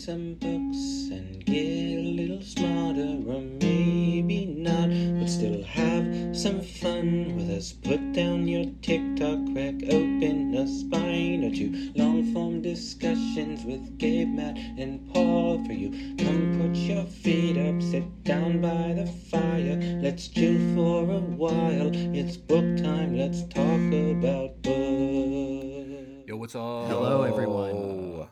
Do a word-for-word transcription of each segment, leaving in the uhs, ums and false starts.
some books and get a little smarter, or maybe not, but still have some fun with us. Put down your TikTok, crack open a spine or two. Long-form discussions with Gabe, Matt, and Paul for you. Come put your feet up, sit down by the fire. Let's chill for a while. It's book time, let's talk about books. Yo, what's up? Hello, everyone.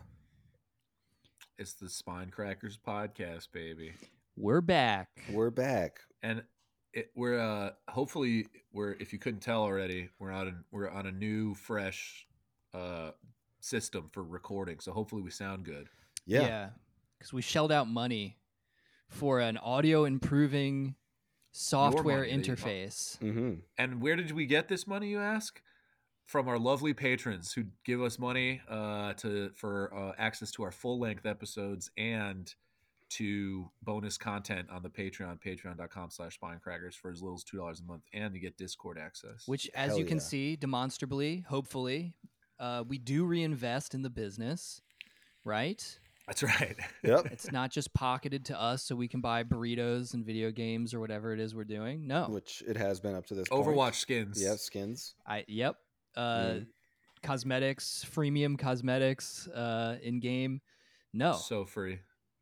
It's the Spine Crackers podcast, baby. We're back. We're back. And it, we're uh hopefully we're if you couldn't tell already, we're on a, we're on a new fresh uh system for recording. So hopefully we sound good. Yeah. Because we shelled out money for an audio improving software money that you- interface. Mm-hmm. And where did we get this money, you ask? From our lovely patrons who give us money uh, to for uh, access to our full-length episodes and to bonus content on the Patreon, patreon.com slash spinecrackers for as little as two dollars a month, and to get Discord access. Which, as Hell you can yeah. see, demonstrably, hopefully, uh, we do reinvest in the business, right? That's right. Yep. It's not just pocketed to us so we can buy burritos and video games or whatever it is we're doing. No. Which it has been up to this point. Overwatch skins. Yeah, skins. I Yep. Uh, Mhm. Cosmetics, freemium cosmetics uh, in game. No. So free.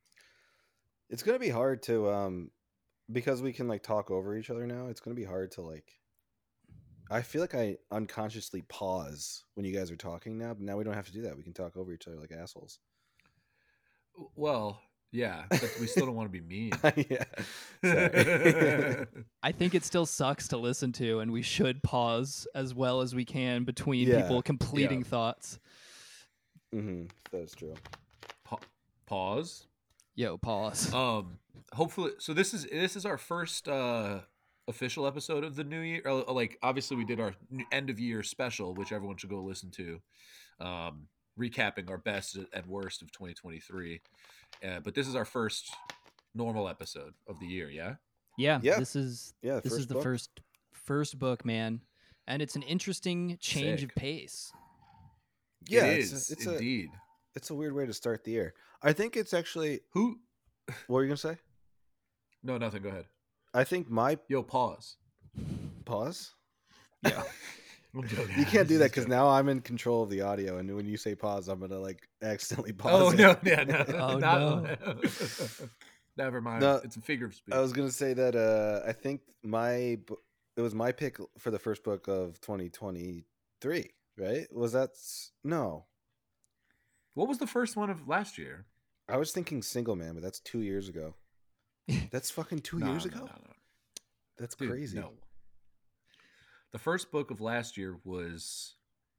It's gonna be hard to um because we can like talk over each other now. It's gonna be hard to like. I feel like I unconsciously pause when you guys are talking now, but now we don't have to do that. We can talk over each other like assholes. Well, yeah, but we still don't want to be mean. Yeah. Sorry. I think it still sucks to listen to, and we should pause as well as we can between Yeah. people completing Yeah. thoughts. Mm-hmm. That's true. Pa- pause. Yo, pause. Um, hopefully, so this is this is our first uh official episode of the new year. Or, like, obviously, we did our n- end of year special, which everyone should go listen to. Um, recapping our best and worst of twenty twenty-three. Uh, but this is our first normal episode of the year. Yeah. yeah, yeah. this is Yeah. this is first the book. first first book, man, and it's an interesting change Sick. of pace. Yeah, it it's is a, it's a indeed. it's a weird way to start the year. I think it's actually. Who? What were you gonna say? No, nothing. Go ahead. I think my Yo, pause. pause. Yeah. I'm joking. You can't do that Just because joking. now I'm in control of the audio, and when you say pause, I'm gonna like accidentally pause. Oh it. no! Yeah, no. Oh, not- Never mind. No, It's a figure of speech. I was gonna say that uh, I think my bu- it was my pick for the first book of twenty twenty-three. Right? Was that s- no? What was the first one of last year? I was thinking Single Man, but that's two years ago. That's fucking two No, years no, ago. no, no. That's Dude, crazy. No. The first book of last year was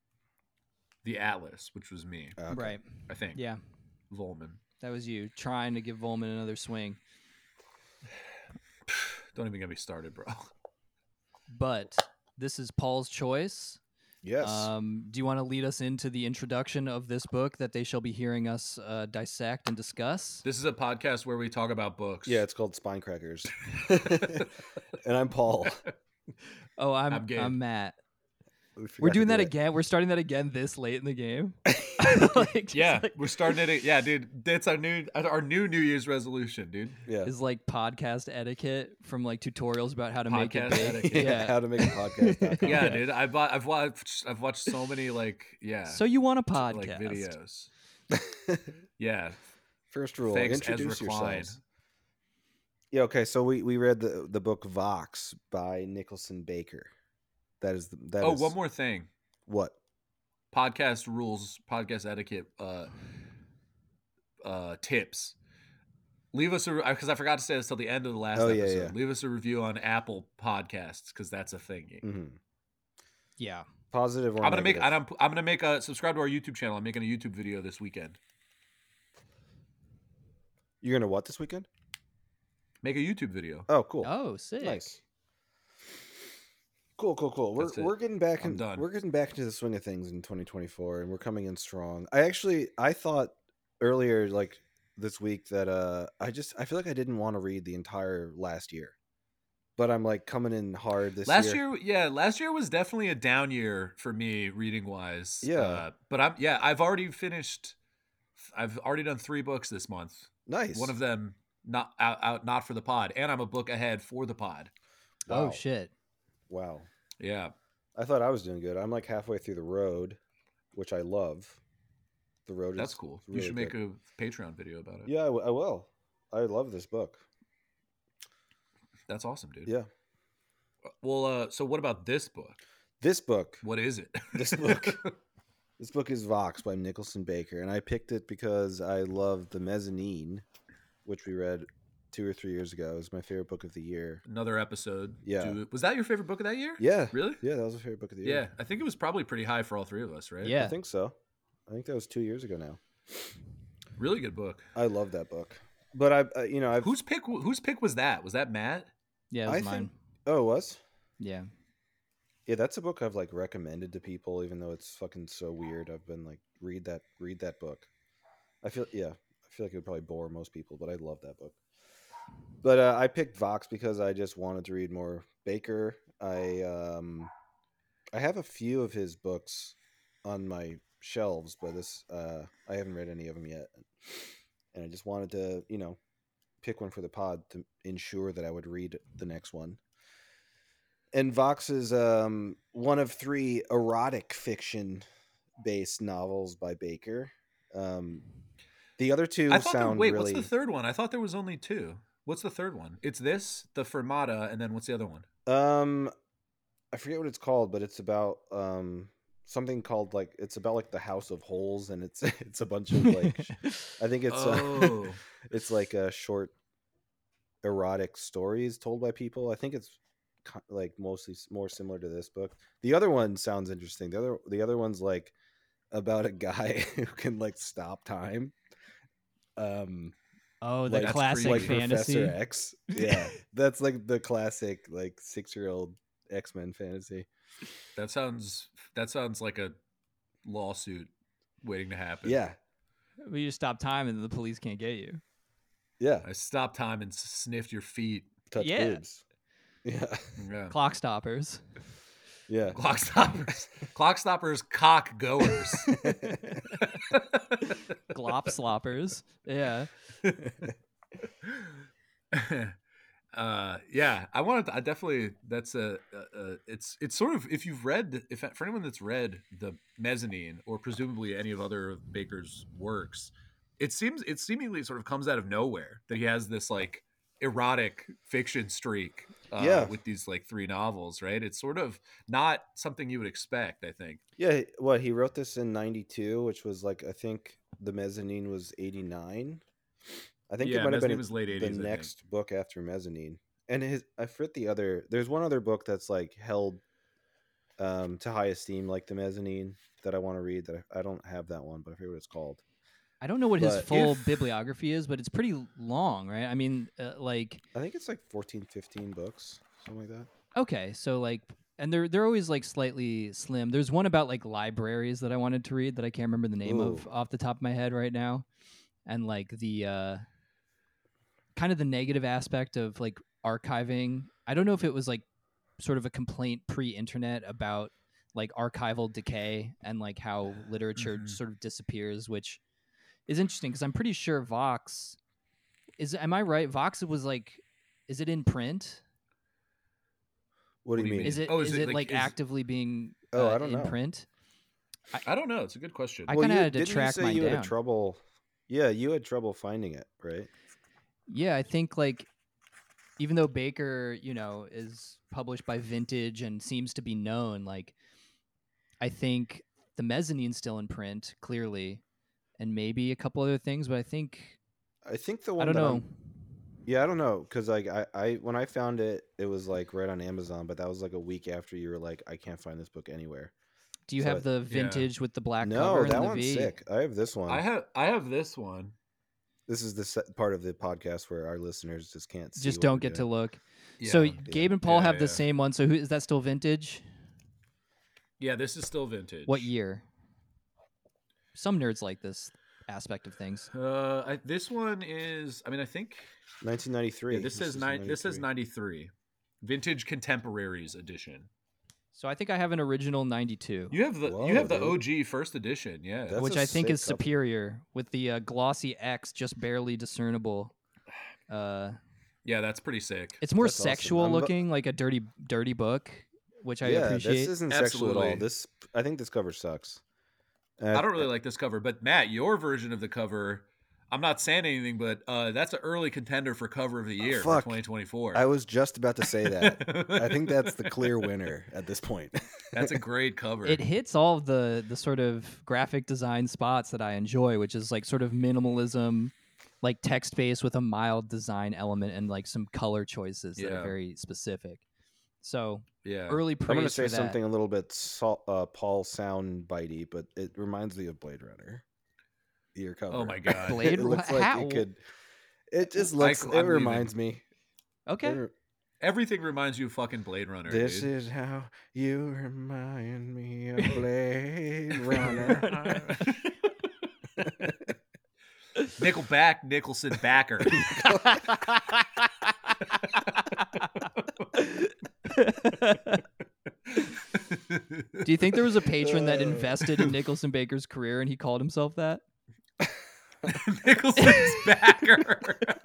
The Atlas, which was me, Oh, okay. Right. I think. Yeah, Volman. that was you trying to give Volman another swing. Don't even get me started, bro. But this is Paul's choice. Yes. Um, do you want to lead us into the introduction of this book that they shall be hearing us uh, dissect and discuss? This is a podcast where we talk about books. yeah, it's called Spine Crackers. And I'm Paul. Oh, I'm I'm I'm, Gabe. Matt. We We're forgot to doing do that it. again. We're starting that again this late in the game. Like, just Yeah, like- we're starting it. Yeah, dude. That's our new our new New Year's resolution, dude. Yeah. is like podcast etiquette from like tutorials about how to make it Podcast big. etiquette. Yeah. How to make a podcast. Yeah, dude. I've wa- I've watched I've watched so many like yeah So you want a t- podcast? like videos. Yeah. First rule: Thanks, introduce Ezra Klein. yourselves. Yeah. Okay. So we, we read the the book Vox by Nicholson Baker. That is the, that Oh, is- one more thing. What? Podcast rules, podcast etiquette, uh, uh, tips. Leave us a because I forgot to say this till the end of the last Oh, yeah, episode. yeah. Leave us a review on Apple Podcasts because that's a thing. hmm Yeah. Positive or I'm gonna make. negative? I'm, I'm gonna make a subscribe to our YouTube channel. I'm making a YouTube video this weekend. You're gonna what this weekend? Make a YouTube video. Oh, cool. Oh, sick. Nice. Cool, cool, cool. We're That's it. we're getting back I'm in, done. we're getting back into the swing of things in twenty twenty-four, and we're coming in strong. I actually I thought earlier, like this week, that uh I just I feel like I didn't want to read the entire last year, but I'm like coming in hard this last year. year, yeah, last year was definitely a down year for me reading wise. Yeah. uh, but I'm yeah, I've already finished I've already done three books this month. Nice. One of them not out, out not for the pod, and I'm a book ahead for the pod. Oh Wow. shit. Wow. Yeah, I thought I was doing good. I'm like halfway through The Road, which I love. The Road that's is cool. really you should make good. a Patreon video about it. Yeah, I, w- I will. I love this book. That's awesome, dude. Yeah. Well, uh, so what about this book? This book. What is it? This book. This book is Vox by Nicholson Baker, and I picked it because I love The Mezzanine, which we read two or three years ago. It was my favorite book of the year. Another episode. Yeah. Do- was that your favorite book of that year? Yeah. Really? Yeah, that was my favorite book of the Yeah, year. I think it was probably pretty high for all three of us, right? Yeah. I think so. I think that was two years ago now. Really good book. I love that book. But I, uh, you know, I've. Whose pick? Whose pick was that? Was that Matt? Yeah, it was I mine. think. Oh, it was? Yeah. Yeah, that's a book I've like recommended to people, even though it's fucking so weird. I've been like, read that, read that book. I feel, yeah, I feel like it would probably bore most people, but I love that book. But uh, I picked Vox because I just wanted to read more Baker. I um, I have a few of his books on my shelves, but this uh, I haven't read any of them yet, and I just wanted to, you know, pick one for the pod to ensure that I would read the next one. And Vox is um, one of three erotic fiction-based novels by Baker. Um, the other two I thought. There, sound wait, really. what's the third one? I thought there was only two. What's the third one? It's this, the Fermata, and then what's the other one? Um, I forget what it's called, but it's about um something called like it's about like the House of Holes, and it's it's a bunch of like I think it's Oh. uh, it's like a short erotic stories told by people. I think it's ki- like mostly s- more similar to this book. The other one sounds interesting. The other the other one's like about a guy who can like stop time. Um, Oh, the like, classic like fantasy. Professor X. Yeah, that's like the classic like six year old X Men fantasy. That sounds. That sounds like a lawsuit waiting to happen. Yeah, Well, you stop time and the police can't get you. yeah. I stopped time and sniffed your feet. Touch Yeah. boobs. Yeah, Yeah. Clock stoppers. yeah. Clock stoppers. Clock stoppers. Cock goers. Glop sloppers. Yeah. uh yeah I wanted to, I definitely that's a, a, a it's it's sort of if you've read if for anyone that's read the Mezzanine or presumably any of other Baker's works, it seems it seemingly sort of comes out of nowhere that he has this like erotic fiction streak uh, Yeah. with these like three novels, right? It's sort of not something you would expect, I think. Yeah, what he wrote this in ninety-two, which was like I think the Mezzanine was eighty-nine. I think Yeah, it might have been Mezzanine was late the eighties, I think. next book after Mezzanine. And his I forget the other. There's one other book that's like held um, to high esteem, like the Mezzanine, that I want to read. That I, I don't have that one, but I forget what it's called. I don't know what his But full if- bibliography is, but it's pretty long, right? I mean, uh, like, I think it's like fourteen, fifteen books, something like that. okay, so like, and they're they're always like slightly slim. There's one about like libraries that I wanted to read that I can't remember the name of Ooh. off the top of my head right now, and like the uh, kind of the negative aspect of like archiving. I don't know if it was like sort of a complaint pre-internet about like archival decay and like how literature Mhm. sort of disappears, which is interesting because I'm pretty sure Vox is. Am I right? Vox was like, is it in print? What do you do you mean? mean? Is it Oh, is, is it, it like, like is- actively being Oh, uh, I don't in know. print? I don't know, it's a good question. I Well, kinda you- had to didn't you track say mine you down. had trouble. Yeah, you had trouble finding it, right? Yeah, I think like even though Baker, you know, is published by Vintage and seems to be known, like I think the Mezzanine's still in print, clearly, and maybe a couple other things, but I think I think the I one don't that know. I'm, yeah, I don't know because like I, I when I found it, it was like right on Amazon, but that was like a week after you were like, I can't find this book anywhere. Do you So have I- the Yeah. Vintage with the black No, cover that and the one's V? sick. I have this one. I have I have this one. This is the se- part of the podcast where our listeners just can't see. Just what don't we're get to doing. look. So Yeah. Gabe and Paul Yeah, have the yeah. same one. So who is that still Vintage? Yeah, this is still vintage. What year? Some nerds like this aspect of things. Uh, I, this one is. I mean, I think nineteen ninety-three. yeah, this says is nine. This says ninety-three. ninety-three, vintage contemporaries edition. So I think I have an original ninety-two, You have the Whoa, you have the dude. O G first edition, yeah. That's which a I think sick is cover. superior with the uh, glossy X just barely discernible. Uh, Yeah, that's pretty sick. it's more That's awesome. sexual I'm vo- looking, like a dirty, dirty book, which I yeah, appreciate. this isn't sexual at all. Absolutely. This I think this cover sucks. I don't really like this cover, but Matt, your version of the cover, I'm not saying anything, but uh, that's an early contender for cover of the year for fuck. twenty twenty-four. I was just about to say that. I think that's the clear winner at this point. That's a great cover. It hits all of the the sort of graphic design spots that I enjoy, which is like sort of minimalism, like text based with a mild design element and like some color choices that Yeah. are very specific. So yeah. early I'm going to praise say for that. something a little bit salt, uh, Paul sound bitey, but it reminds me of Blade Runner. Your cover. Oh my god. Blade it looks Ru- like how- it could. It just I- looks. I'm it leaving. reminds me. Okay. It re- Everything reminds you of fucking Blade Runner. This dude. is how you remind me of Blade Runner. Nickelback, Nicholson, Backer. Do you think there was a patron that Uh. invested in Nicholson Baker's career and he called himself that? Nicholson's Backer.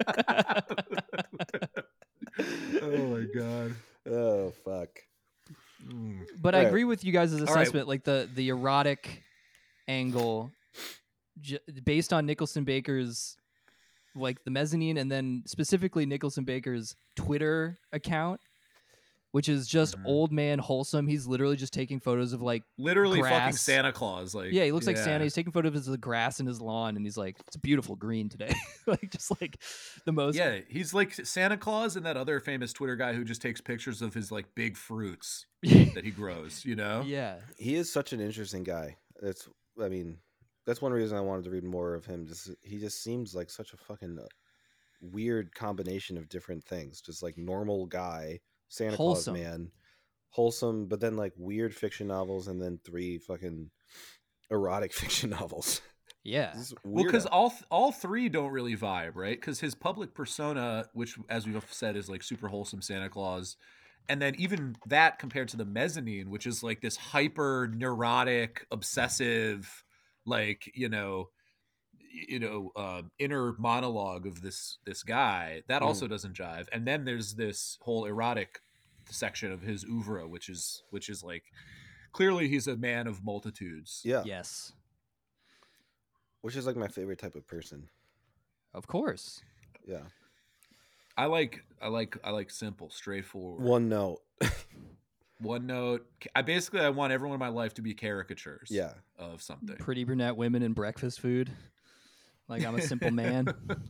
oh my god. Oh fuck. Mm. But I Alright. agree with you guys' right. assessment. Like the the erotic angle, j- based on Nicholson Baker's, like the mezzanine, and then specifically Nicholson Baker's Twitter account, which is just Mhm. old man wholesome. He's literally just taking photos of like, Literally fucking Grass. Santa Claus. Like yeah, he looks like yeah. Santa. He's taking photos of the grass in his lawn, and he's like, it's a beautiful green today. Like just like the most. Yeah, he's like Santa Claus and that other famous Twitter guy who just takes pictures of his like big fruits that he grows, you know? yeah. He is such an interesting guy. It's. I mean, that's one reason I wanted to read more of him. Just he just seems like such a fucking uh, weird combination of different things. Just like normal guy, Santa Wholesome. Claus man, wholesome, but then like weird fiction novels, and then three fucking erotic fiction novels. Yeah. This is Well, because weirdo. all th- all three don't really vibe, right? Because his public persona, which as we've said is like super wholesome Santa Claus, and then even that compared to the mezzanine, which is like this hyper neurotic, obsessive, like you know, y- you know, uh, inner monologue of this this guy that Mm. also doesn't jive. And then there's this whole erotic section of his oeuvre, which is which is like clearly he's a man of multitudes. yeah, Yes. which is like my favorite type of person. Of course. Yeah, I like I like I like simple, straightforward. one note. One note. I basically I want everyone in my life to be caricatures. Yeah, Of something. Pretty brunette women and breakfast food. Like I'm a simple man.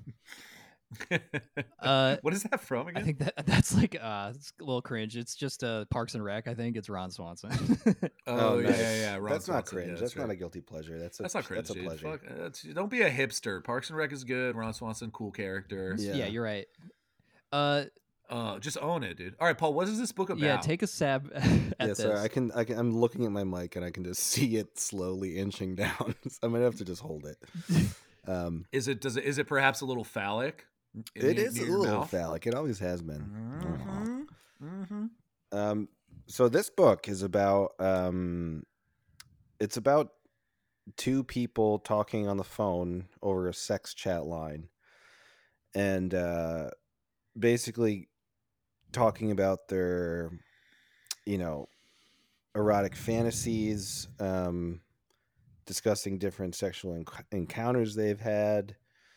Uh, what is that from again? I think that that's like uh, it's a little cringe. It's just uh, Parks and Rec. I think it's Ron Swanson. oh, yeah, nice. yeah, yeah. Ron that's not Swanson, cringe. yeah, that's not right. a guilty pleasure. That's a, That's not cringe. That's a dude. pleasure. Fuck, that's, don't be a hipster. Parks and Rec is good. Ron Swanson, cool character. Yeah. yeah. you're right. Uh, Uh, just own it, dude. All right, Paul. What is this book about? yeah, take a stab at Yeah, this. sorry. I can, I can. I'm looking at my mic and I can just see it slowly inching down. So I'm gonna have to just hold it. Um, Is it? Does it? Is it perhaps a little phallic? in it the- is a near your little mouth? phallic. It always has been. Mhm, mhm. Um, so this book is about. Um, it's about two people talking on the phone over a sex chat line, and uh, basically talking about their, you know, erotic fantasies, um, discussing different sexual enc- encounters they've had.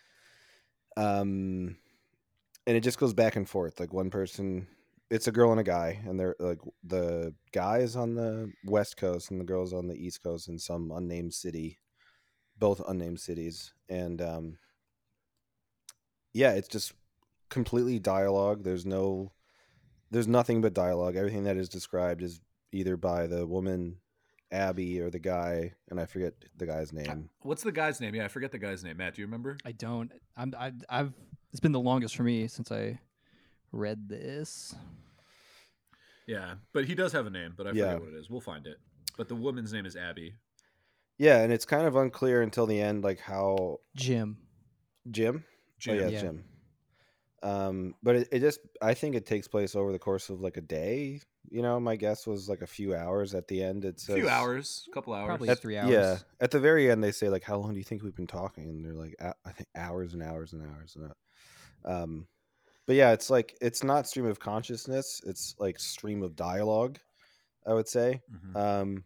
Um, and it just goes back and forth. Like one person, it's a girl and a guy, and they're like the guy is on the West Coast and the girl's on the East Coast in some unnamed city, both unnamed cities. And um, yeah, it's just completely dialogue. There's no, there's nothing but dialogue. Everything that is described is either by the woman, Abby, or the guy, and I forget the guy's name. What's the guy's name? Yeah, I forget the guy's name. Matt, do you remember? I don't. I'm. I, I've. It's been the longest for me since I read this. Yeah, but he does have a name, but I Yeah. forget what it is. We'll find it. But the woman's name is Abby. Yeah, and it's kind of unclear until the end, like how Jim. Jim. Jim. Oh yeah, Yeah. Jim. Um, but it, it just I think it takes place over the course of like a day. You know, my guess was like a few hours. At the end, it A says few hours, a couple hours. Probably At, three Yeah, hours. at the very end, they say like, "How long do you think we've been talking?" And they're like, "I think hours and hours and hours." And uh, um, but yeah, it's like it's not stream of consciousness; it's like stream of dialogue. I would say. Mhm. Um,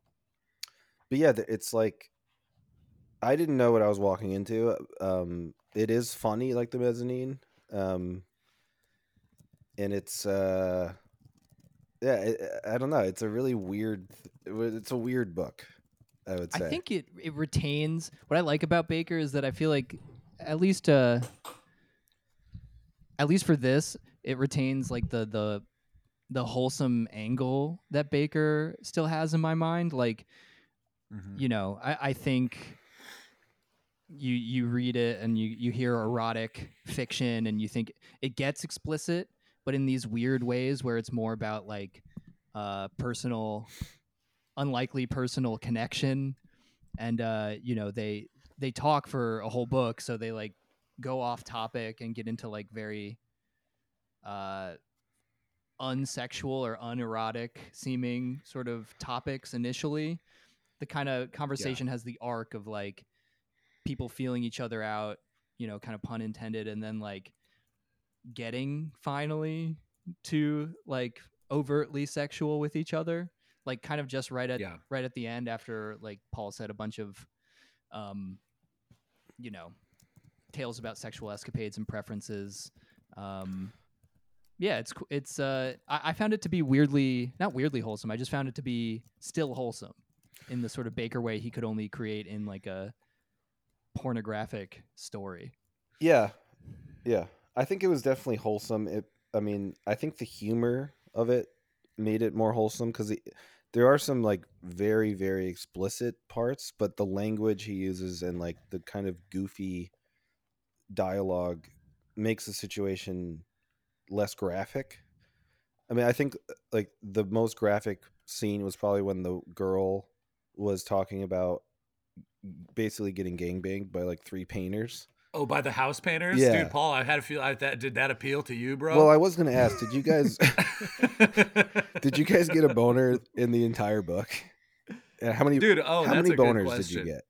but yeah, th- it's like I didn't know what I was walking into. Um, it is funny, like the mezzanine, um, and it's uh, yeah, it, I don't know. It's a really weird. It's a weird book. I would I say. think it it retains what I like about Baker is that I feel like at least uh at least for this it retains like the the the wholesome angle that Baker still has in my mind. Like Mhm. you know, I I think you you read it and you you hear erotic fiction and you think it gets explicit, but in these weird ways where it's more about like uh personal unlikely personal connection and uh you know they they talk for a whole book so they like go off topic and get into like very uh unsexual or unerotic seeming sort of topics initially. The kind of conversation has the arc of like people feeling each other out, you know, kind of pun intended, and then like getting finally to like overtly sexual with each other, like kind of just right at Yeah. right at the end after like Paul said a bunch of um you know tales about sexual escapades and preferences. um yeah it's co- it's uh I, I found it to be weirdly not weirdly wholesome. I just found it to be still wholesome in the sort of Baker way he could only create in like a pornographic story. Yeah, yeah. I think it was definitely wholesome. It. I mean, I think the humor of it made it more wholesome because there are some like very very explicit parts, but the language he uses and like the kind of goofy dialogue makes the situation less graphic. I mean, I think like the most graphic scene was probably when the girl was talking about basically getting gangbanged by like three painters. Oh, by the house painters, Yeah. dude. Paul, I had a feel. I, that did that appeal to you, bro? Well, I was gonna ask, did you guys did you guys get a boner in the entire book? And how many dude? Oh, how that's many a good boners question. did you get?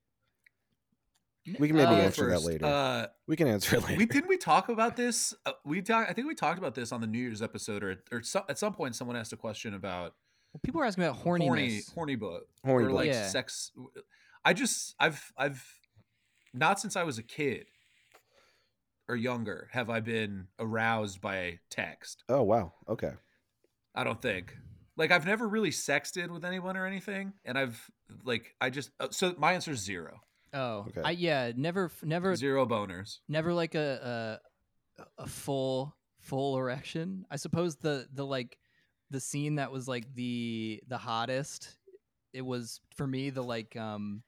We can maybe I'll go answer that first. later. Uh, We can answer it later. we didn't we talk about this? Uh, we talk, I think we talked about this on the New Year's episode, or or so, at some point someone asked a question about Well, people are asking about horny horniness. horny book Horny or like books. Yeah. sex. I just I've I've not since I was a kid or younger have I been aroused by text. Oh wow. Okay. I don't think. Like I've never really sexted with anyone or anything, and I've like I just uh, so my answer is zero. Oh, Okay. I yeah, never, never, Zero boners. never like a a, a full full erection. I suppose the the like the scene that was like the the hottest. It was for me the like um.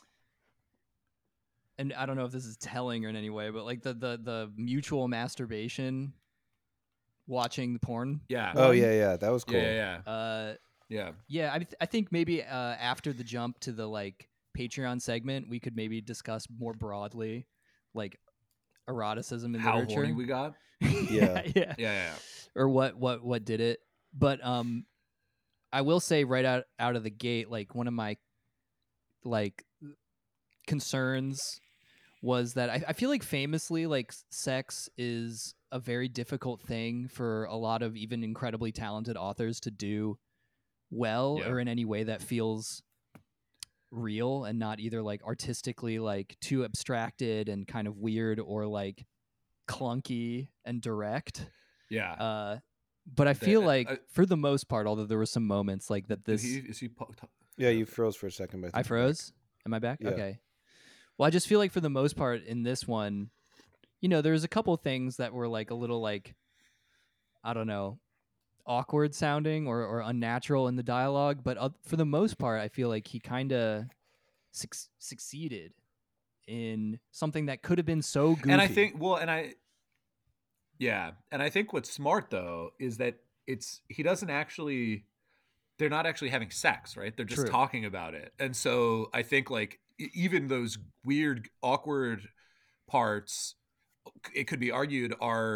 And I don't know if this is telling or in any way, but like the the the mutual masturbation, watching the porn. Yeah. Oh one. yeah, yeah. That was cool. Yeah, yeah, yeah. Uh, Yeah. yeah. I th- I think maybe uh after the jump to the like Patreon segment, we could maybe discuss more broadly, like eroticism in How literature. horny we got. yeah, Yeah. yeah, Yeah, yeah, yeah. or what what what did it? But um, I will say right out out of the gate, like one of my like concerns was that I, I feel like famously like s- sex is a very difficult thing for a lot of even incredibly talented authors to do well Yeah. or in any way that feels real and not either like artistically like too abstracted and kind of weird or like clunky and direct. Yeah. Uh, but I The- feel uh, like uh, for the most part, although there were some moments like that, Did this he, is he po- t- Yeah, you froze for a second, but I, I think you're back. froze. Am I back? Yeah. Okay. Well, I just feel like for the most part in this one, you know, there's a couple things that were like a little like, I don't know, awkward sounding or, or unnatural in the dialogue. But uh, for the most part, I feel like he kind of suc- succeeded in something that could have been so goofy. And I think well, and I yeah, and I think what's smart though is that it's he doesn't actually they're not actually having sex, right? They're just True. talking about it. And so I think like e- even those weird awkward parts it could be argued are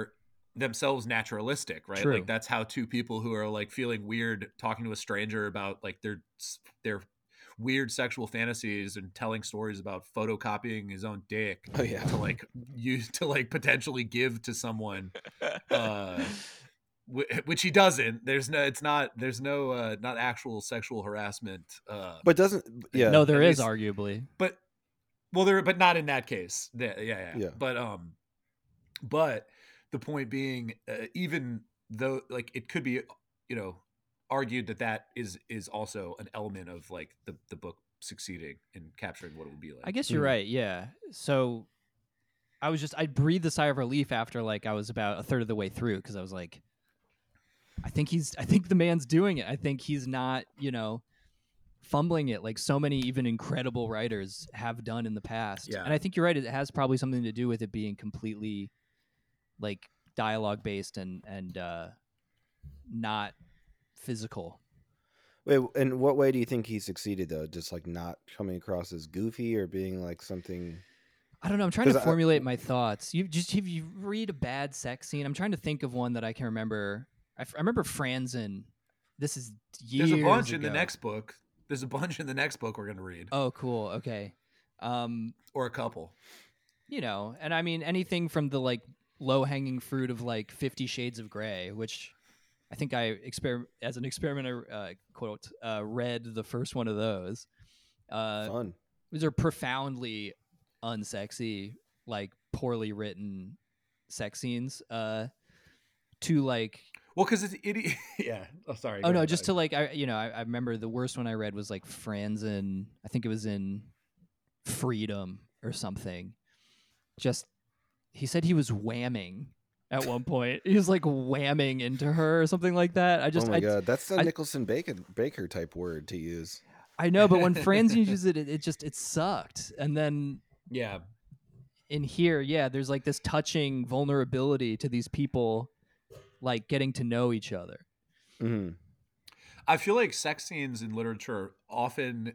themselves naturalistic, right? True. Like that's how two people who are like feeling weird talking to a stranger about like their their weird sexual fantasies and telling stories about photocopying his own dick Oh yeah. to like use to like potentially give to someone, uh wh- which he doesn't. There's no, it's not, there's no, uh, not actual sexual harassment. Uh, But doesn't yeah. No, there at is least- arguably. but well, there, but not in that case. Yeah, yeah, yeah. Yeah. But um, but the point being, uh, even though like it could be, you know, argued that that is is also an element of like the the book succeeding in capturing what it would be like. I guess you're Mhm. right. Yeah. So I was just I breathed a sigh of relief after like I was about a third of the way through because I was like, I think he's I think the man's doing it. I think he's not, you know, fumbling it like so many even incredible writers have done in the past. Yeah. And I think you're right. It has probably something to do with it being completely like dialogue based and and uh, not physical. Wait, in what way do you think he succeeded though? Just like not coming across as goofy or being like something. I don't know. I'm trying to 'Cause I- formulate my thoughts. You just if you read a bad sex scene, I'm trying to think of one that I can remember. I, f- I remember Franzen. This is years There's a bunch in the ago. next book. There's a bunch in the next book we're gonna read, Oh, cool. Okay. Um, or a couple. you know, and I mean anything from the like low hanging fruit of like Fifty Shades of Grey, which I think I exper- as an experimenter uh, quote uh, read the first one of those. Uh, Fun. These are profoundly unsexy, like poorly written sex scenes. Uh, to like, Well, because it's it, yeah. Oh, sorry. oh go no, ahead, just Doug. to like, I you know, I, I remember the worst one I read was like Franzen. I think it was in Freedom or something. Just he said he was whamming at one point. He was like whamming into her or something like that. I just, oh my I, god, that's the I- Nicholson Baker Baker type word to use. I know, but when Franz uses it, it, it just it sucked. And then Yeah. in here, yeah, there's like this touching vulnerability to these people, like getting to know each other. hmm I feel like sex scenes in literature often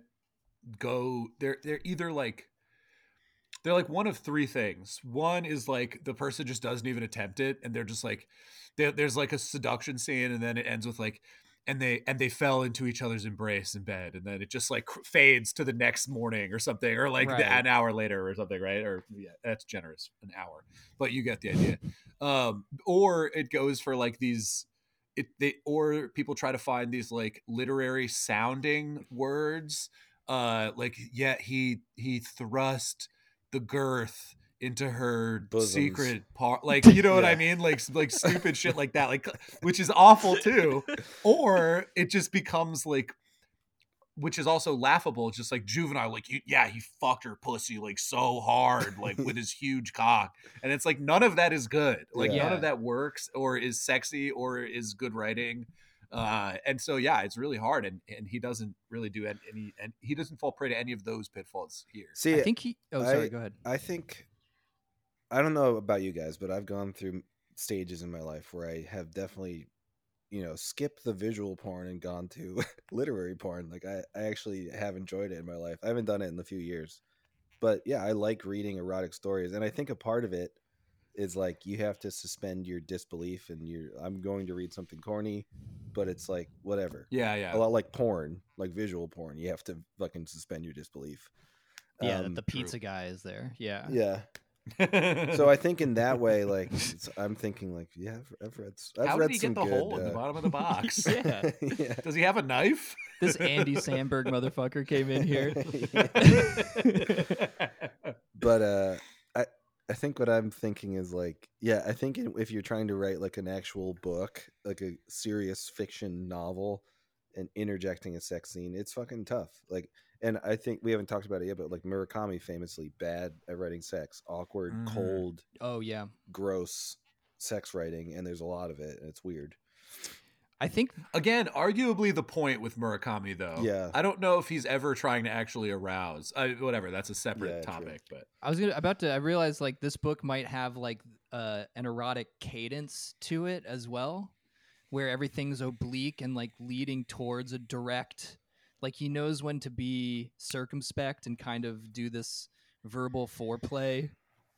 go they're they're either like they're like one of three things. One is like the person just doesn't even attempt it, and they're just like there, there's like a seduction scene, and then it ends with like and they and they fell into each other's embrace in bed, and then it just like cr- fades to the next morning or something, or like the, Right. an hour later or something, right? Or yeah, that's generous, an hour, but you get the idea. Um, or it goes for like these. It, they or people try to find these like literary sounding words, uh, like yeah, he he thrust the girth into her Bosoms. secret part, like you know what I Yeah. mean, like like stupid shit like that, like which is awful too. Or it just becomes like, which is also laughable, just like juvenile, like you, yeah, he fucked her pussy like so hard, like with his huge cock, and it's like none of that is good, like Yeah. none of that works or is sexy or is good writing. Uh, and so yeah, it's really hard, and and he doesn't really do any, any and he doesn't fall prey to any of those pitfalls here. See, I think he. Oh, sorry. I- Go ahead. I think I don't know about you guys, but I've gone through stages in my life where I have definitely, you know, skipped the visual porn and gone to literary porn. Like I, I actually have enjoyed it in my life. I haven't done it in a few years. But yeah, I like reading erotic stories. And I think a part of it is like you have to suspend your disbelief and you're I'm going to read something corny, but it's like whatever. Yeah, A yeah. lot like porn, like visual porn. You have to fucking suspend your disbelief. Yeah, Um, the pizza guy is there. Yeah. yeah. So I think in that way, like it's, I'm thinking, like, yeah, I've, I've read, s- I've how read did he some get the good. hole in the uh, bottom of the box? Yeah. yeah. Does he have a knife? This Andy Samberg motherfucker came in here. But uh, I I think what I'm thinking is like, yeah, I think in- if you're trying to write like an actual book, like a serious fiction novel, and interjecting a sex scene, it's fucking tough. Like, and I think we haven't talked about it yet, but like Murakami famously bad at writing sex, awkward, Mhm. cold, Oh yeah. gross sex writing, and there's a lot of it, and it's weird. I think Again, arguably the point with Murakami, though. Yeah. I don't know if he's ever trying to actually arouse. I, whatever, that's a separate Yeah, true. topic. But I was gonna about to. I realized like this book might have like uh, an erotic cadence to it as well, where everything's oblique and like leading towards a direct. Like he knows when to be circumspect and kind of do this verbal foreplay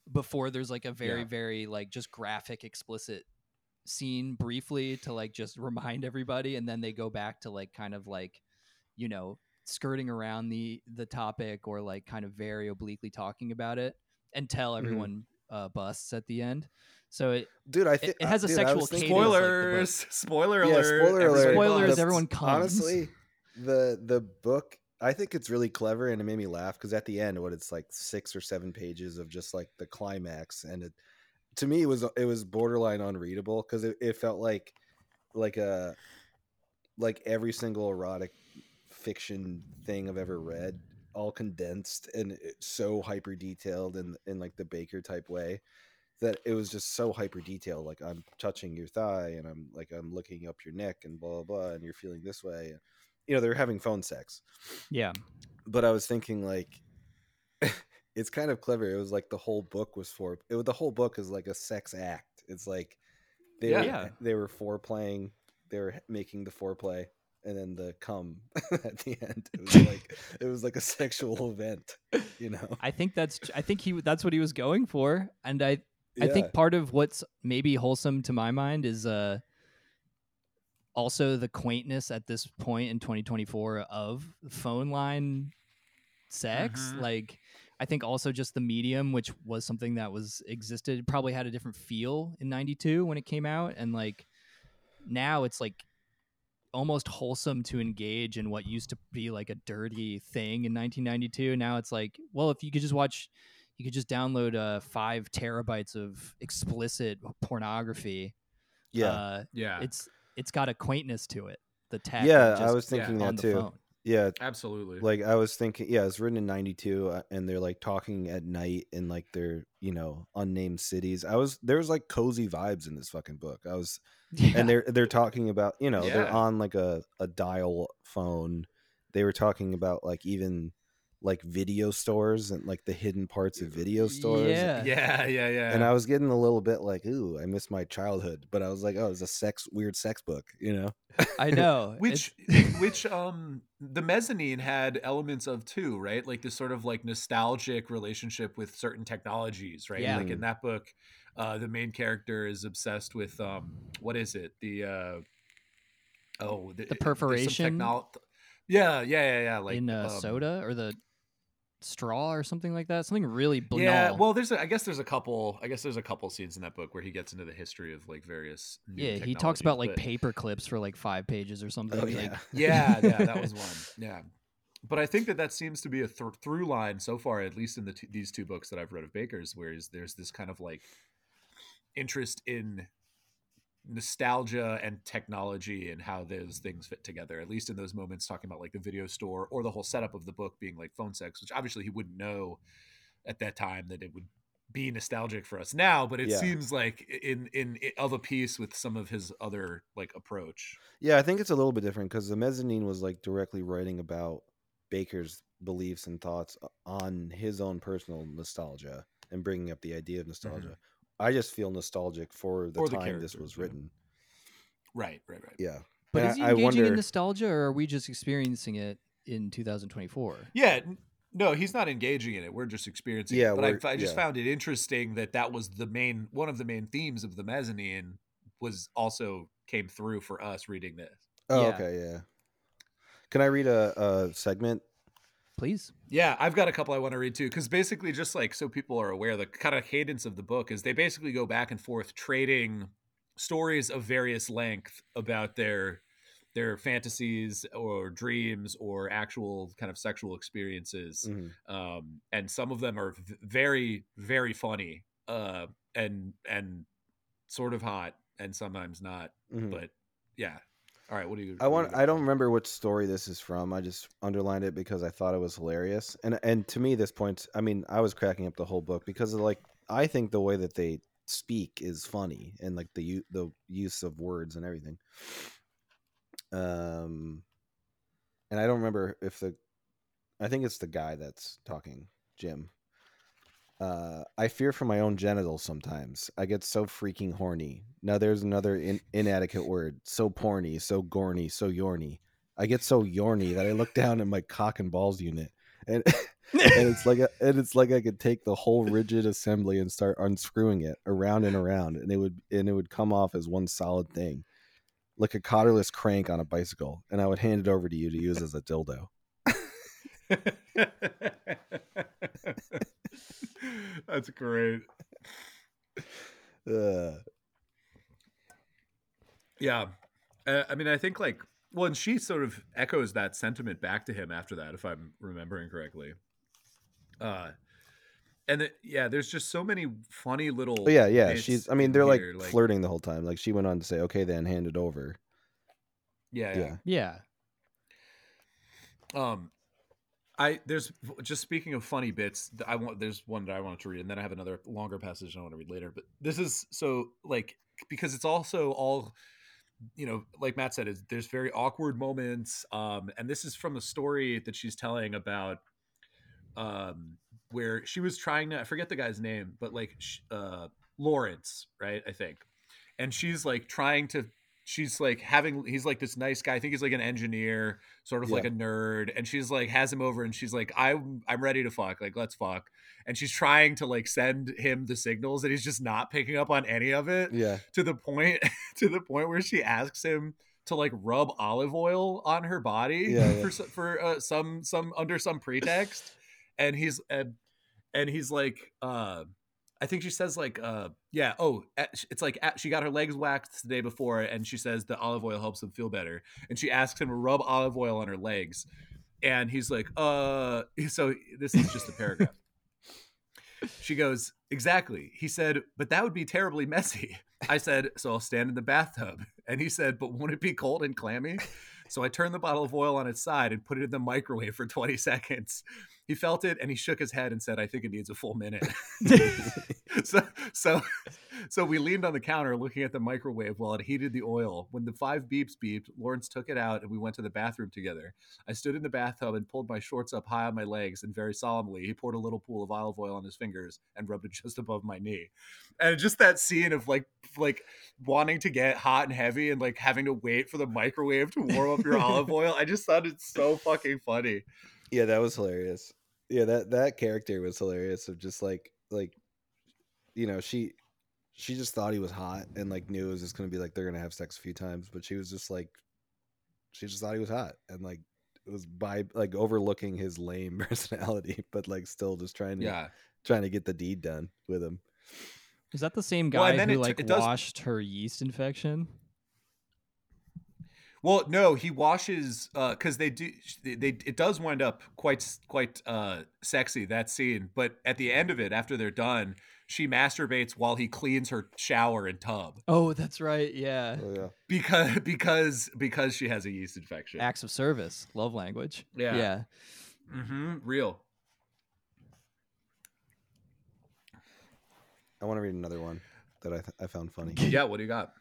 before there's like a very Yeah. very like just graphic explicit scene briefly to like just remind everybody, and then they go back to like kind of like, you know, skirting around the the topic or like kind of very obliquely talking about it until everyone uh, busts at the end. So it Dude, I it, think it has a dude, I sexual was thinking- cadence like the book. Spoilers! Spoiler Yeah, alert! spoiler alert. everybody Spoilers, busts. everyone comes. Honestly, the the book, I think it's really clever, and it made me laugh because at the end, what it's like six or seven pages of just like the climax, and it to me it was it was borderline unreadable because it, it felt like like a like every single erotic fiction thing I've ever read, all condensed and it's so hyper detailed in in like the Baker type way that it was just so hyper detailed. Like I'm touching your thigh and I'm like I'm looking up your neck and blah blah blah, and you're feeling this way. You know, they're having phone sex. Yeah. But I was thinking like it's kind of clever. It was like the whole book was for it was, the whole book is like a sex act. It's like they Yeah. were, Yeah. they were foreplaying, they were making the foreplay, and then the cum at the end. It was like it was like a sexual event, you know. I think that's I think he that's what he was going for, and I I Yeah. think part of what's maybe wholesome to my mind is uh also the quaintness at this point in twenty twenty-four of phone line sex. Mhm. Like I think also just the medium, which was something that was existed, probably had a different feel in ninety-two when it came out, and like now it's like almost wholesome to engage in what used to be like a dirty thing in nineteen ninety-two. Now it's like, well, if you could just watch, you could just download uh, five terabytes of explicit pornography. Yeah. uh, Yeah, it's it's got a quaintness to it. The tech, Yeah, of I just was thinking on that the too. phone. Yeah, absolutely. like I was thinking, yeah, it's written in ninety-two, uh, and they're like talking at night in like their, you know, unnamed cities. I was there was like cozy vibes in this fucking book. I was, Yeah. and they're they're talking about, you know, they're Yeah. on like a a dial phone. They were talking about like even like video stores and like the hidden parts of video stores. Yeah. yeah, yeah, yeah. And I was getting a little bit like, ooh, I miss my childhood. But I was like, oh, it's a sex weird sex book, you know? I know. which It's- which um the mezzanine had elements of too, right? Like this sort of like nostalgic relationship with certain technologies, right? Yeah. Like in that book, uh the main character is obsessed with um what is it? The uh oh the, The perforation? technol- yeah, yeah, yeah, yeah. Like in uh, um, soda or the straw or something like that. Something really banal. Yeah, well, there's a, I guess there's a couple. I guess there's a couple scenes in that book where he gets into the history of like various. New yeah, he talks about like technologies, but- paper clips for like five pages or something. Oh, like, yeah. yeah, yeah, that was one. Yeah, but I think that that seems to be a th- through line so far, at least in the t- these two books that I've read of Baker's, whereas there's this kind of like interest in nostalgia and technology and how those things fit together, at least in those moments talking about like the video store or the whole setup of the book being like phone sex, which obviously he wouldn't know at that time that it would be nostalgic for us now, but it Yeah. seems like in, in in of a piece with some of his other like approach. Yeah, I think it's a little bit different because the mezzanine was like directly writing about Baker's beliefs and thoughts on his own personal nostalgia and bringing up the idea of nostalgia. I just feel nostalgic for the For the time this characters, was yeah. written. Right, right, right. Yeah. but And is he I- I engaging in wonder- nostalgia, or are we just experiencing it in two thousand twenty-four? Yeah, n- no, he's not engaging in it. We're just experiencing Yeah, it. But we're- I, I just yeah. found it interesting that that was the main one of the main themes of the mezzanine was also came through for us reading this. Oh, Yeah. okay, yeah. Can I read a, a segment? Please. Yeah, I've got a couple I want to read too, because basically, just like so people are aware, the kind of cadence of the book is they basically go back and forth trading stories of various length about their their fantasies or dreams or actual kind of sexual experiences, Mhm. um, and some of them are v- very very funny uh, and and sort of hot, and sometimes not. Mhm. But yeah, all right. What do you? I what do want. you got I don't for me? remember which story this is from. I just underlined it because I thought it was hilarious. And and to me, this point, I mean, I was cracking up the whole book because of like I think the way that they speak is funny and like the u- the use of words and everything. Um, and I don't remember if the, I think it's the guy that's talking, Jim. Uh, I fear for my own genitals sometimes. I get so freaking horny. Now there's another in- inadequate word. So porny, so gorny, so yorny. I get so yorny that I look down at my cock and balls unit. And and it's like a, and it's like I could take the whole rigid assembly and start unscrewing it around and around, and it would and it would come off as one solid thing, like a collarless crank on a bicycle, and I would hand it over to you to use as a dildo. That's great. Uh, Yeah. Uh, I mean, I think like, well, and she sort of echoes that sentiment back to him after that, if I'm remembering correctly. Uh, and the, yeah, there's just so many funny little. but yeah, yeah, bits she's. I mean, in they're like here, like flirting the whole time. Like she went on to say, "Okay, then hand it over." Yeah, yeah. Yeah. Yeah. Um, I there's just speaking of funny bits. th- I want there's one that I wanted to read, and then I have another longer passage I want to read later. But this is so like because it's also all, you know, like Matt said, is there's very awkward moments. Um, and this is from a story that she's telling about, um, where she was trying to I forget the guy's name, but like sh- uh, Lawrence, right? I think, and she's like trying to. She's like having. He's like this nice guy. I think he's like an engineer, sort of Yeah. like a nerd. And she's like has him over, and she's like, "I'm I'm ready to fuck. Like let's fuck." And she's trying to like send him the signals, and he's just not picking up on any of it. Yeah. To the point, to the point where she asks him to like rub olive oil on her body Yeah, yeah. for s- for uh, some some under some pretext, and he's and and he's like, uh, I think she says like, uh, yeah, oh, at- it's like at- she got her legs waxed the day before, and she says the olive oil helps them feel better, and she asks him to rub olive oil on her legs, and he's like, uh, so this is just a paragraph. She goes, exactly. He said, but that would be terribly messy. I said, so I'll stand in the bathtub. And he said, but won't it be cold and clammy? So I turned the bottle of oil on its side and put it in the microwave for twenty seconds. He felt it and he shook his head and said, I think it needs a full minute. so, so, so we leaned on the counter looking at the microwave while it heated the oil. When the five beeps beeped, Lawrence took it out and we went to the bathroom together. I stood in the bathtub and pulled my shorts up high on my legs, and very solemnly, he poured a little pool of olive oil on his fingers and rubbed it just above my knee. And just that scene of like, like wanting to get hot and heavy and like having to wait for the microwave to warm up your olive oil. I just thought it's so fucking funny. Yeah, that was hilarious. Yeah, that that character was hilarious. Of just like like, you know, she she just thought he was hot and like knew it was just gonna be like they're gonna have sex a few times, but she was just like, she just thought he was hot and like it was by like overlooking his lame personality, but like still just trying to Yeah. trying to get the deed done with him. Is that the same Well, guy and then who it- like it does- washed her yeast infection? Well, no, he washes because they do. They, they it does wind up quite quite uh, sexy, that scene. But at the end of it, after they're done, she masturbates while he cleans her shower and tub Oh, that's right. Yeah. Oh yeah. because because because she has a yeast infection. Acts of service, love language. Yeah. Yeah. Mm-hmm. Real. I want to read another one that I th- I found funny. Yeah. What do you got?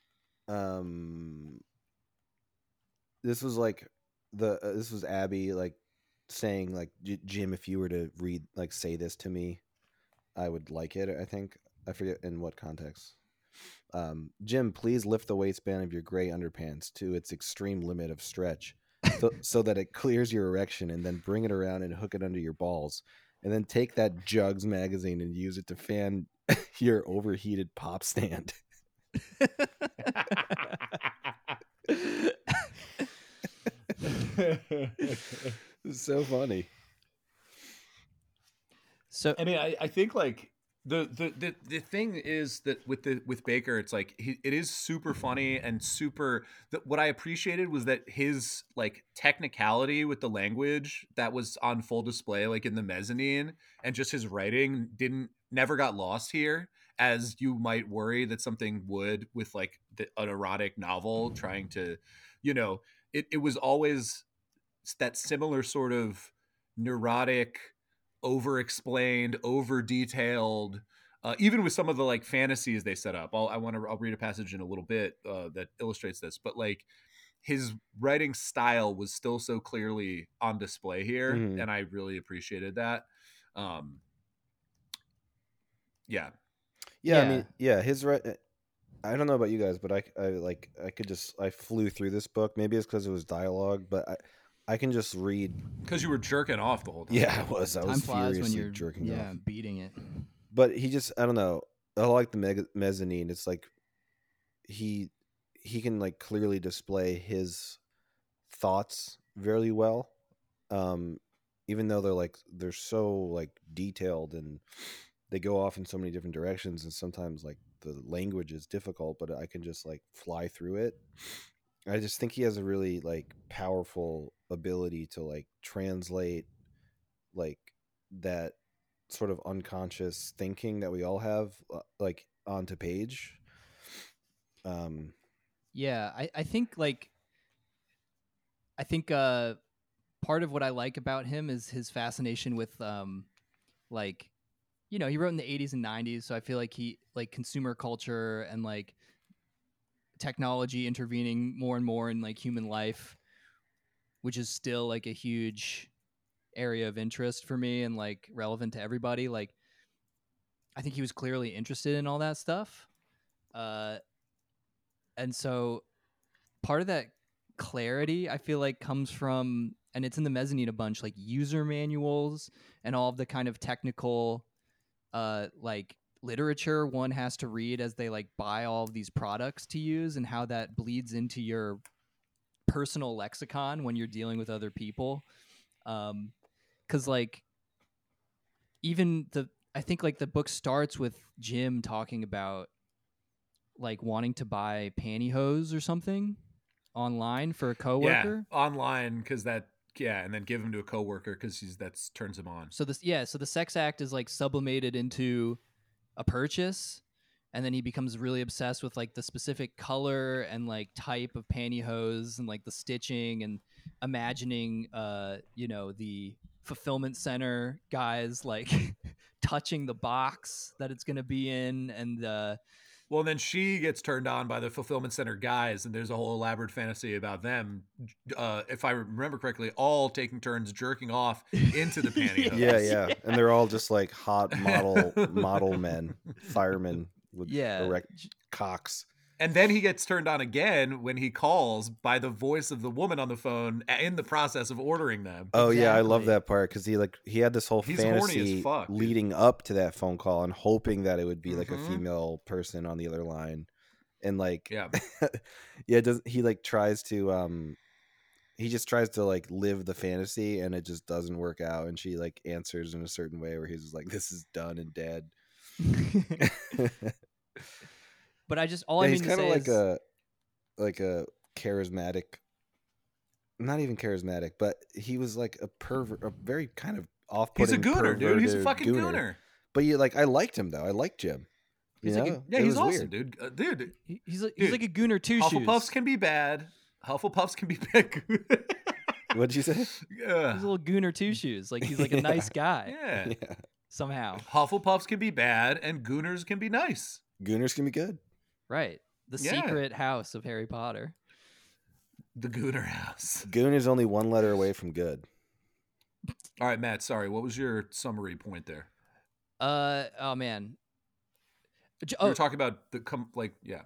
um this was like the uh, this was Abby like saying like, "J- Jim, if you were to read like say this to me, I would like it." I think I forget in what context. um Jim, please lift the waistband of your gray underpants to its extreme limit of stretch so, so that it clears your erection, and then bring it around and hook it under your balls, and then take that Jugs magazine and use it to fan your overheated pop stand. It's so funny. So I mean, I, I think like the, the the the thing is that with the with Baker, it's like he, it is super funny and super. The, what I appreciated was that his like technicality with the language that was on full display, like in the mezzanine, and just his writing didn't never got lost here, as you might worry that something would with like the, an erotic novel trying to, you know, it it was always that similar sort of neurotic, over explained, over detailed, uh, even with some of the like fantasies they set up. I'll, I want to, I'll read a passage in a little bit uh, that illustrates this, but like his writing style was still so clearly on display here. Mhm. And I really appreciated that. Um, yeah. Yeah, I Yeah. mean, yeah, his right. I don't know about you guys, but I, I like I could just I flew through this book. Maybe it's because it was dialogue, but I I can just read. Because you were jerking off the whole time. Yeah, I was. I was Time flies furiously when you're jerking yeah off. beating it. But he just, I don't know. I like the meg- mezzanine. It's like he he can like clearly display his thoughts very well. Um, even though they're like they're so like detailed and they go off in so many different directions, and sometimes like the language is difficult, but I can just like fly through it. I just think he has a really like powerful ability to like translate like that sort of unconscious thinking that we all have uh, like onto page. Um Yeah, I, I think like I think uh part of what I like about him is his fascination with um like you know, he wrote in the eighties and nineties, so I feel like he like consumer culture and like technology intervening more and more in like human life, which is still like a huge area of interest for me and like relevant to everybody. Like I think he was clearly interested in all that stuff. Uh and so part of that clarity I feel like comes from, and it's in the mezzanine a bunch, like user manuals and all of the kind of technical uh like literature one has to read as they like buy all of these products to use, and how that bleeds into your personal lexicon when you're dealing with other people. um because like even the I think like the book starts with Jim talking about like wanting to buy pantyhose or something online for a Yeah, coworker. online, because that, yeah, and then give him to a coworker because he's that's turns him on. So this, yeah, so the sex act is like sublimated into a purchase, and then he becomes really obsessed with like the specific color and like type of pantyhose and like the stitching, and imagining, uh, you know, the fulfillment center guys like touching the box that it's going to be in, and uh, Well, then she gets turned on by the fulfillment center guys, and there's a whole elaborate fantasy about them, uh, if I remember correctly, all taking turns jerking off into the pantyhose. yeah, Yes, yeah. yeah. And they're all just like hot model model men, firemen with Yeah. erect cocks. And then he gets turned on again when he calls by the voice of the woman on the phone in the process of ordering them. Oh yeah, I love Exactly. that part because he like he had this whole He's horny as fantasy fuck, dude. leading up to that phone call and hoping that it would be like a Mhm. female person on the other line, and like Yeah. yeah, does he like tries to um he just tries to like live the fantasy and it just doesn't work out, and she like answers in a certain way where he's just like, this is done and dead. But I just all Yeah, I he's mean to kind of say like is a like a charismatic, not even charismatic, but he was like a pervert, a very kind of He's off-putting a gooner, dude. He's a perverted fucking gooner. gooner. But you like, I liked him though. I liked Jim. You He's like a- know? Yeah, It he's was awesome, weird. dude. Uh, dude, he- he's like, Dude, he's like a gooner two Hufflepuffs shoes. can be bad. Hufflepuffs can be bad. What'd you say? He's Yeah. a little gooner two shoes. Like he's like a nice guy Yeah. Yeah, somehow. Hufflepuffs can be bad and gooners can be nice. gooners can be good. Right. The Yeah. secret house of Harry Potter. The Gooner House. Goon is only one letter away from good. All right, Matt, sorry. What was your summary point there? Uh oh man. J- You Oh, were talking about the, com- like, yeah.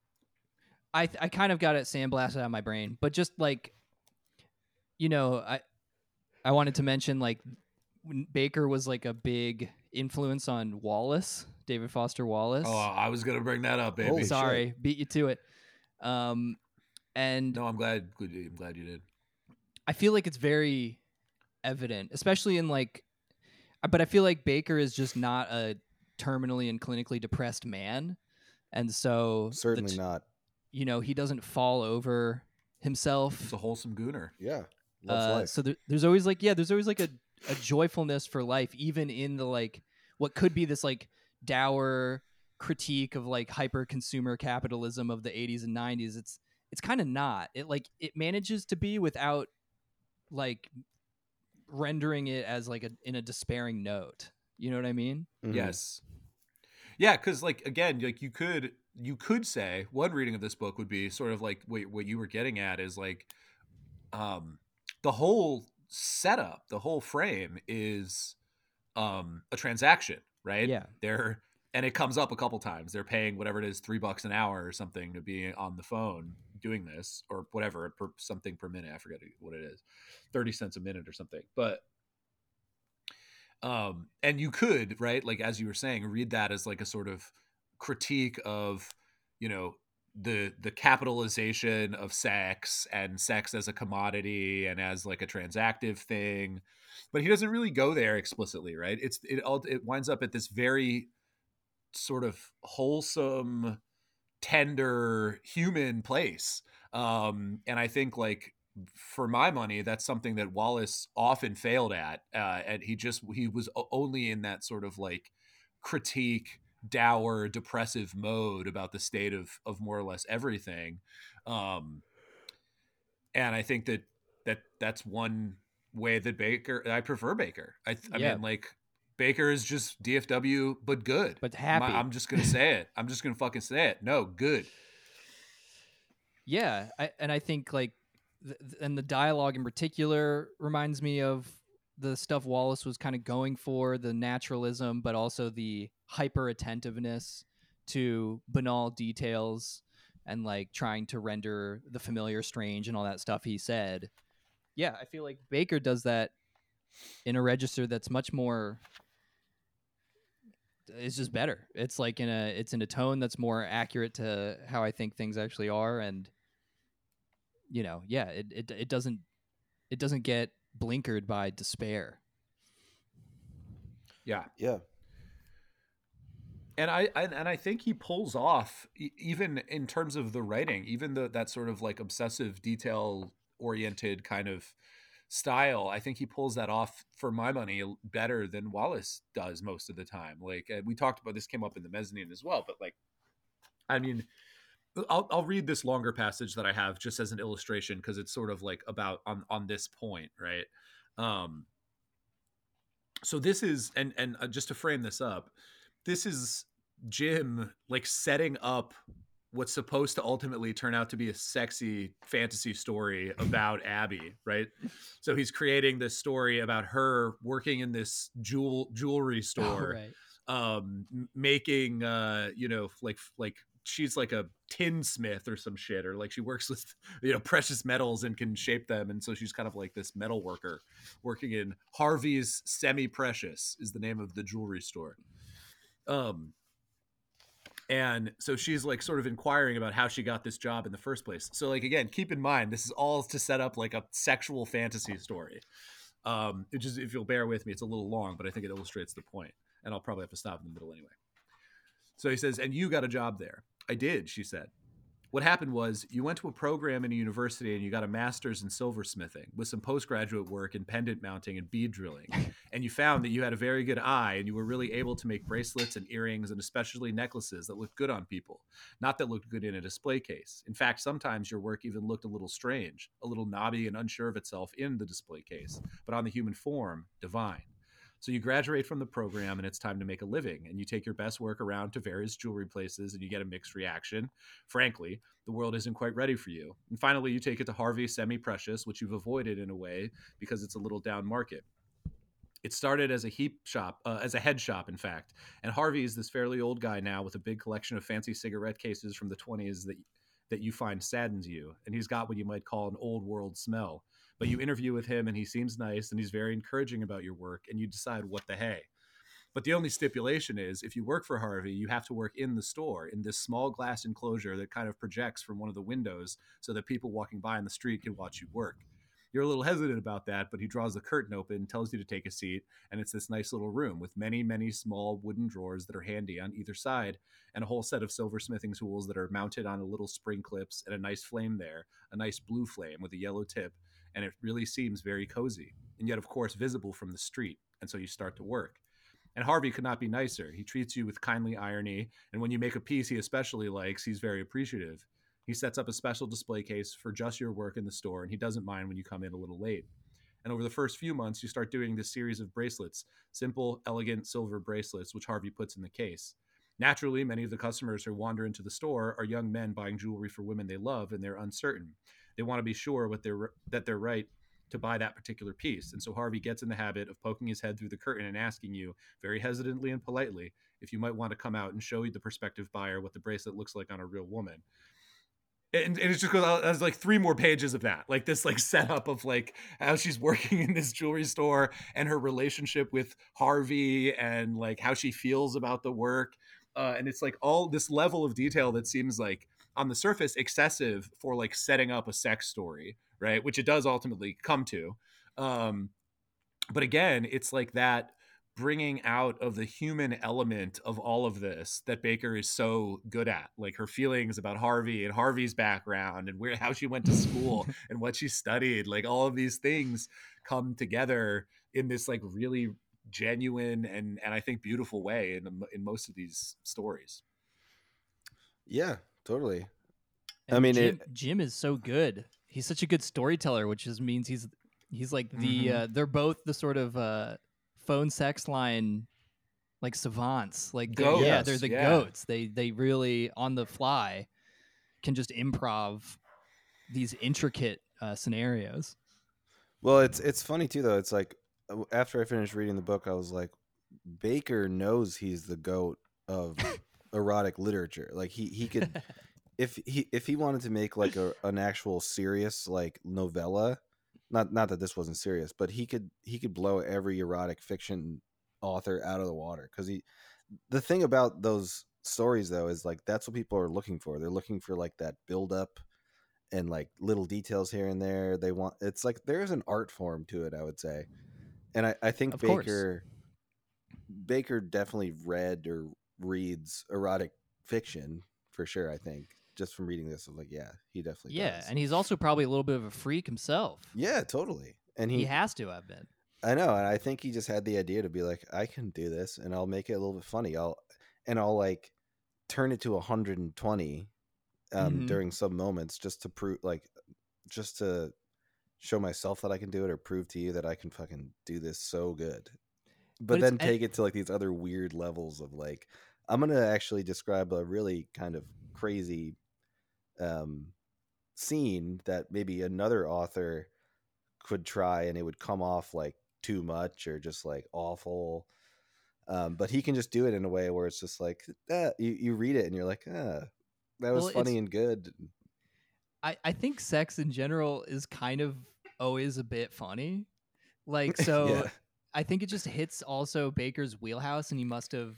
I I kind of got it sandblasted out of my brain, but just like, you know, I I wanted to mention like when Baker was like a big influence on Wallace, David Foster Wallace. Oh, I was going to bring that up, baby. Holy Sorry, beat you to it. Um, and No, I'm glad. I'm glad you did. I feel like it's very evident, especially in like, but I feel like Baker is just not a terminally and clinically depressed man, and so the Certainly t- not. you know, he doesn't fall over himself. It's a wholesome gooner. Yeah, loves Uh, life. so there, there's always like, yeah, there's always like a, a joyfulness for life, even in the like what could be this like dour critique of like hyper consumer capitalism of the eighties and nineties. It's it's kind of not. It like it manages to be without like rendering it as like a in a despairing note. You know what I mean? Mhm. Yes. Yeah, because like again, like you could you could say one reading of this book would be sort of like what what you were getting at is like um the whole setup, the whole frame is um a transaction, right? Yeah. They're and it comes up a couple times. They're paying whatever it is, three bucks an hour or something to be on the phone doing this, or whatever, per, something per minute. I forget what it is, thirty cents a minute or something. But um, and you could, right, like as you were saying, read that as like a sort of critique of, you know, the the capitalization of sex and sex as a commodity and as like a transactive thing. But he doesn't really go there explicitly, right? It's it all it winds up at this very sort of wholesome, tender, human place. Um, and I think, like, for my money, that's something that Wallace often failed at. Uh, and he just he was only in that sort of like critique, dour, depressive mode about the state of of more or less everything. Um, and I think that that that's one way that Baker. I prefer Baker. I, I Yeah. mean, like, Baker is just D F W, but good. But happy. My, I'm just gonna say it. I'm just gonna fucking say it. No, good. Yeah, I, and I think like, th- and the dialogue in particular reminds me of the stuff Wallace was kind of going for, the naturalism, but also the hyper attentiveness to banal details and like trying to render the familiar strange and all that stuff he said. Yeah, I feel like Baker does that in a register that's much more. It's just better. It's like in a it's in a tone that's more accurate to how I think things actually are, and you know, yeah, it it it doesn't it doesn't get blinkered by despair. Yeah, Yeah. and I, I and I think he pulls off, e- even in terms of the writing, even the that sort of like obsessive, detail oriented kind of style. I think he pulls that off, for my money, better than Wallace does most of the time. Like, uh, we talked about, this came up in the mezzanine as well, but like, I mean, I'll, I'll read this longer passage that I have just as an illustration, because it's sort of like about on on this point, right? Um, so this is, and and uh, just to frame this up, this is Jim like setting up what's supposed to ultimately turn out to be a sexy fantasy story about Abby, right? So he's creating this story about her working in this jewel jewelry store, Oh, right. um, making uh, you know, like like she's like a tinsmith or some shit, or like she works with, you know, precious metals and can shape them, and so she's kind of like this metal worker working in Harvey's Semi Precious is the name of the jewelry store. Um, and so she's like sort of inquiring about how she got this job in the first place. So like, again, keep in mind, this is all to set up like a sexual fantasy story. Um, it just, if you'll bear with me, it's a little long, but I think it illustrates the point, and I'll probably have to stop in the middle anyway. So he says, and you got a job there. I did, she said. What happened was you went to a program in a university and you got a master's in silversmithing with some postgraduate work in pendant mounting and bead drilling. And you found that you had a very good eye and you were really able to make bracelets and earrings and especially necklaces that looked good on people, not that looked good in a display case. In fact, sometimes your work even looked a little strange, a little knobby and unsure of itself in the display case, but on the human form, divine. So you graduate from the program and it's time to make a living, and you take your best work around to various jewelry places and you get a mixed reaction. Frankly, the world isn't quite ready for you. And finally, you take it to Harvey Semi Precious, which you've avoided in a way because it's a little down market. It started as a heap shop, uh, as a head shop, in fact. And Harvey is this fairly old guy now with a big collection of fancy cigarette cases from the twenties that that you find saddens you. And he's got what you might call an old world smell. But you interview with him and he seems nice and he's very encouraging about your work, and you decide what the hey. But the only stipulation is, if you work for Harvey, you have to work in the store in this small glass enclosure that kind of projects from one of the windows so that people walking by on the street can watch you work. You're a little hesitant about that, but he draws the curtain open, tells you to take a seat, and it's this nice little room with many, many small wooden drawers that are handy on either side, and a whole set of silversmithing tools that are mounted on a little spring clips, and a nice flame there, a nice blue flame with a yellow tip, and it really seems very cozy, and yet, of course, visible from the street, and so you start to work. And Harvey could not be nicer. He treats you with kindly irony, and when you make a piece he especially likes, he's very appreciative. He sets up a special display case for just your work in the store, and he doesn't mind when you come in a little late. And over the first few months, you start doing this series of bracelets, simple, elegant silver bracelets, which Harvey puts in the case. Naturally, many of the customers who wander into the store are young men buying jewelry for women they love, and they're uncertain. They want to be sure what they're, that they're right to buy that particular piece. And so Harvey gets in the habit of poking his head through the curtain and asking you very hesitantly and politely if you might want to come out and show the prospective buyer what the bracelet looks like on a real woman. And, and it just goes out as like three more pages of that, like this like setup of like how she's working in this jewelry store and her relationship with Harvey and like how she feels about the work. Uh, and it's like all this level of detail that seems like on the surface excessive for like setting up a sex story, right? Which it does ultimately come to. Um, but again, it's like that bringing out of the human element of all of this that Baker is so good at, like her feelings about Harvey and Harvey's background and where how she went to school and what she studied. Like all of these things come together in this like really genuine and and I think beautiful way in in most of these stories. Yeah, totally. And I mean, Jim, it, Jim is so good. He's such a good storyteller, which just means he's he's like the Mhm. uh, they're both the sort of uh, phone sex line like savants. Like they're, yeah, Goats, they're the yeah. goats. They they really on the fly can just improv these intricate uh, scenarios. well, it's it's funny too though. It's like uh, after I finished reading the book, I was like, Baker knows he's the goat of erotic literature. Like he he could if he if he wanted to make like a an actual serious like novella, not not that this wasn't serious, but he could he could blow every erotic fiction author out of the water because he the thing about those stories though is like that's what people are looking for. They're looking for like that build up and like little details here and there. They want it's like there's an art form to it, I would say. And I, I think Of course. Baker Baker definitely read or reads erotic fiction for sure, I think. Just from reading this, I was like, yeah, he definitely Yeah, does. and he's also probably a little bit of a freak himself. Yeah, totally. And he, He has to have been. I know, and I think he just had the idea to be like, I can do this, and I'll make it a little bit funny. I'll and I'll like turn it to one hundred twenty um, Mhm. during some moments, just to prove, like, just to show myself that I can do it, or prove to you that I can fucking do this so good. But, But it's- then take it to like these other weird levels of like, I'm gonna actually describe a really kind of crazy um, scene that maybe another author could try and it would come off like too much or just like awful, um, but he can just do it in a way where it's just like eh, you, you read it and you're like ah, that was Well, funny it's- and good. I, I think sex in general is kind of always a bit funny. Like, so Yeah. I think it just hits also Baker's wheelhouse, and he must have,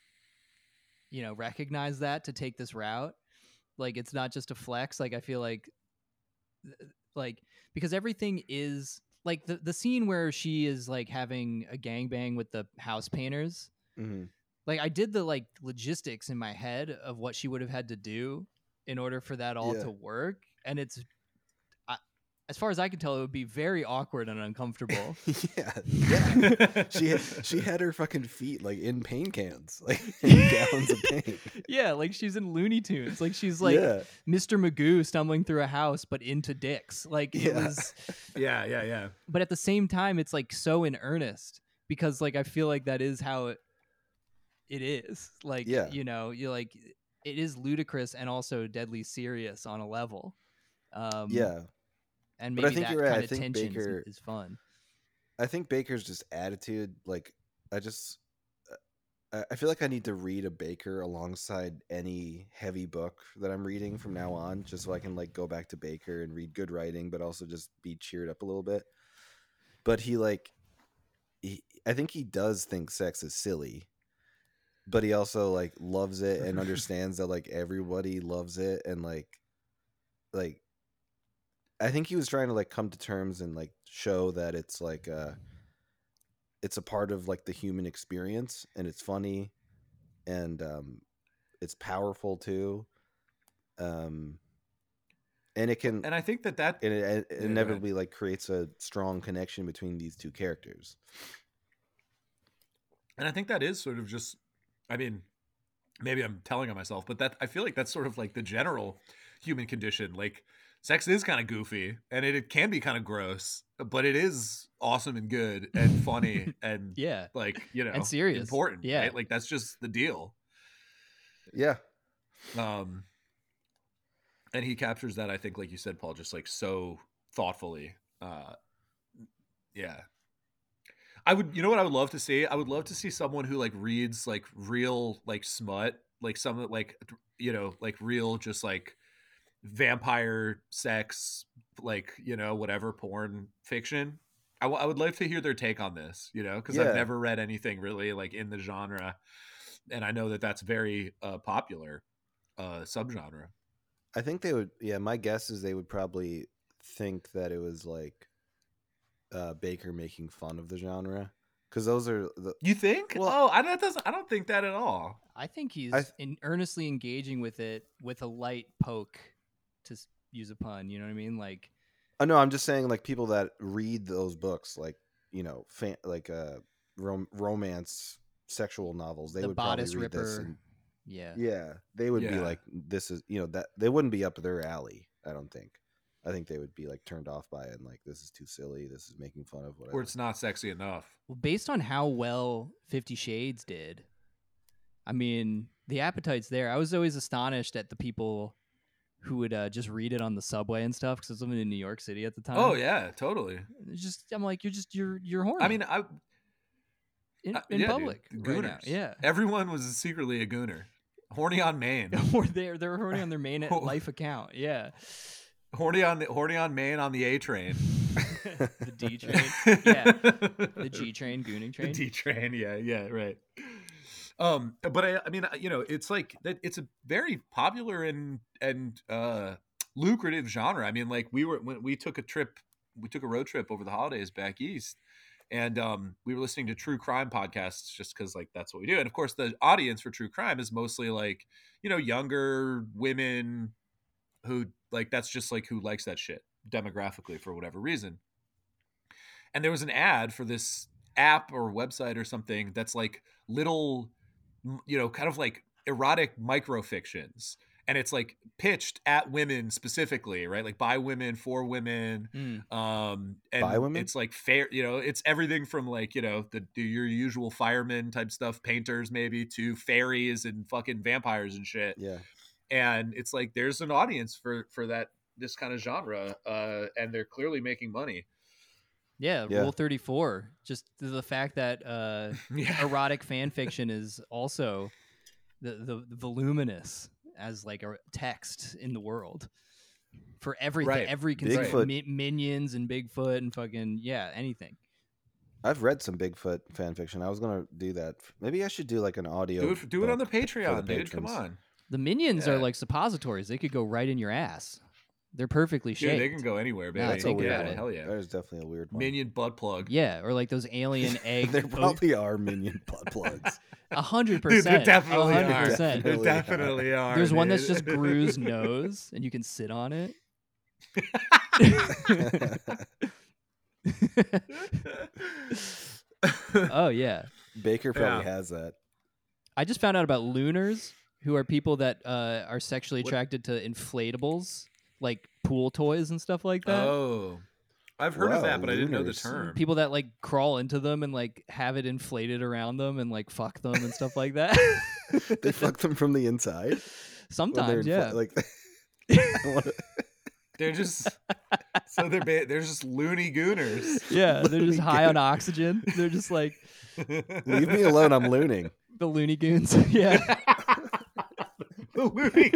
you know, recognized that to take this route. Like, it's not just a flex. Like, I feel like, like, because everything is like the, the scene where she is like having a gangbang with the house painters. Mm-hmm. Like, I did the like logistics in my head of what she would have had to do in order for that all Yeah. to work. And it's, I, as far as I can tell, it would be very awkward and uncomfortable. yeah, yeah. she had, she had her fucking feet like in paint cans, like in gallons of paint. Yeah, like she's in Looney Tunes. Like she's like yeah, Mister Magoo stumbling through a house, but into dicks. Like it Yeah. was, Yeah, yeah, yeah. but at the same time, it's like so in earnest because like I feel like that is how it, it is. Like, Yeah. you know, you like it is ludicrous and also deadly serious on a level. Um, yeah. and But I maybe think that you're right. kind I of think tension is- Baker- is fun. I think Baker's just attitude, like I just I I feel like I need to read a Baker alongside any heavy book that I'm reading from now on, just so I can like go back to Baker and read good writing, but also just be cheered up a little bit. But he like, he, I think he does think sex is silly, but he also like loves it and understands that like everybody loves it and like, like, I think he was trying to like come to terms and like show that it's like uh it's a part of like the human experience and it's funny and um it's powerful too, um and it can And I think that that and it, it Yeah, go inevitably like creates a strong connection between these two characters. and I think that is sort of just, I mean, maybe I'm telling on myself, but that I feel like that's sort of like the general human condition. Like sex is kind of goofy and it, it can be kind of gross, but it is awesome and good and funny and Yeah. like, you know, And serious. important. Yeah. Right? Like that's just the deal. Yeah, Um, and he captures that, I think, like you said, Paul, just like so thoughtfully. Uh, Yeah. I would, you know what I would love to see? I would love to see someone who like reads like real like smut, like some like you know like real just like vampire sex, like you know whatever porn fiction. I, w- I would love to hear their take on this, you know, because I've Yeah. never read anything really like in the genre, and I know that that's very uh, popular uh, subgenre. I think they would. Yeah, my guess is they would probably think that it was like uh, Baker making fun of the genre, because those are the. You think? Well- oh, I that doesn't. I don't think that at all. I think he's I th- in, earnestly engaging with it with a light poke, to s- use a pun. You know what I mean? Like, Oh no, I'm just saying like people that read those books, like you know, fan, like uh, rom- romance, sexual novels. They the would probably bodice read this. ripper. And, Yeah. yeah, they would be Yeah. like, this is you know that they wouldn't be up their alley. I don't think. I think they would be like turned off by it and like this is too silly. This is making fun of whatever. Or it's not sexy enough. Well, based on how well Fifty Shades did, I mean, the appetite's there. I was always astonished at the people who would uh, just read it on the subway and stuff, because I was living in New York City at the time. Oh yeah, totally. It's just I'm like, you're just you're you're horny. I mean, I in, uh, in yeah, dude, public right now. gooners. Yeah. Everyone was secretly a gooner. Horny on Maine. or they're they're horny on their main life account. Yeah. horny on the horny on Maine on the A train. The D train. Yeah. The G train, gooning The train. D train. Yeah, yeah, right. Um, but I, I mean, you know, it's like that. It's a very popular and and uh, lucrative genre. I mean, like we were when we took a trip, we took a road trip over the holidays back east, and um, we were listening to true crime podcasts just because like that's what we do. And of course, the audience for true crime is mostly like you know younger women who like that's just like who likes that shit demographically for whatever reason. And there was an ad for this app or website or something that's like little, you know, kind of like erotic microfictions. And it's like pitched at women specifically, right? Like by women, for women. Mm. Um, and By women? it's like fair, you know, it's everything from like, you know, the, the your usual firemen type stuff, painters maybe, to fairies and fucking vampires and shit. Yeah. And it's like there's an audience for for that this kind of genre, uh, and they're clearly making money. Yeah, Yeah. Rule thirty-four. Just the fact that uh, Yeah. erotic fan fiction is also the, the, the voluminous as like a text in the world for everything, Right. every Bigfoot. concept, mi- minions and Bigfoot and fucking yeah, anything. I've read some Bigfoot fan fiction. I was gonna do that. Maybe I should do like an audio. Do it, do it on the book for Patreon, dude. Come patrons. on. The minions are Yeah. like suppositories; they could go right in your ass. They're perfectly Dude, shaped. they can go anywhere, baby. Nah, That's a think weird about one. it. Hell yeah. That is definitely a weird one. Minion butt plug. Yeah, or like those alien egg. there probably are minion butt plugs. A hundred Dude, there percent. definitely A are. hundred percent. There Definitely are. definitely are. There's one dude. that's just Gru's nose, and you can sit on it. Oh yeah, Baker probably Yeah. has that. I just found out about looners, who are people that uh, are sexually What- attracted to inflatables, like pool toys and stuff like that. Oh. I've heard of Wow, that, but I didn't know the looners. term. People that like crawl into them and like have it inflated around them and like fuck them and stuff like that. They fuck them from the inside. when they're Sometimes, infla- yeah. Like, I wanna- They're just so they're ba- they're just loony gooners. Yeah, they're just Looney high on Goon. oxygen. They're just like leave me alone. I'm looning. the Looney Goons. Yeah. The Looney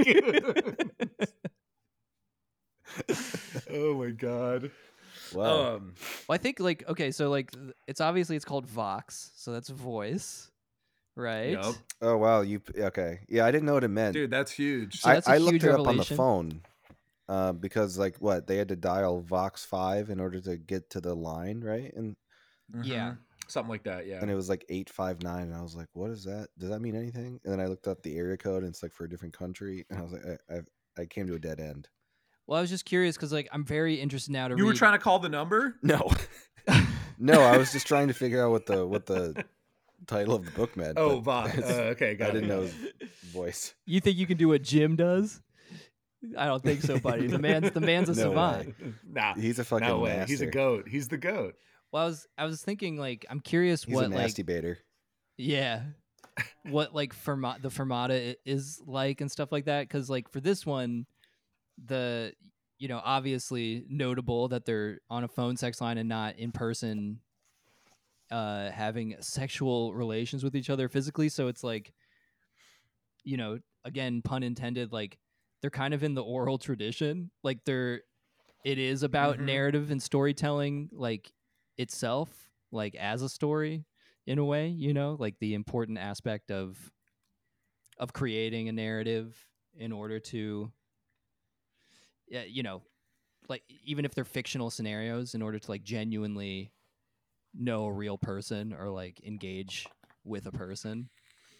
Goons. Oh my god. Wow. Um, Well, I think like okay, so like th- it's obviously it's called Vox, so that's voice, right? Yup. Oh wow. You okay? Yeah, I didn't know what it meant. dude, that's huge. So I, that's a I looked huge it up on the revelation. phone uh, because, like, what they had to dial Vox five in order to get to the line, right? And Yeah. Mhm. Something like that. Yeah. and it was like eight five nine, and I was like, "What is that? Does that mean anything?" And then I looked up the area code, and it's like for a different country, and I was like, "I I, I came to a dead end." Well, I was just curious because like I'm very interested now to You read. were trying to call the number? No, no, I was just trying to figure out what the what the title of the book meant. Oh, but Vox. it's- Uh, okay, got I it, didn't got know it. his voice. You think you can do what Jim does? I don't think so, buddy. The man's the man's a No savant. Nah, He's a fucking no way. master. He's a goat. He's the goat. Well, I was I was thinking like I'm curious He's what a like nasty baiter. yeah, what like Ferma- the Fermata i- is like and stuff like that. Because like for this one, the you know, obviously notable that they're on a phone sex line and not in person uh, having sexual relations with each other physically. So it's like, you know, again, pun intended, like they're kind of in the oral tradition. Like they're, it is about Mhm. narrative and storytelling, like itself, like as a story in a way, you know, like the important aspect of, of creating a narrative in order to, yeah, you know, like even if they're fictional scenarios, in order to like genuinely know a real person or like engage with a person.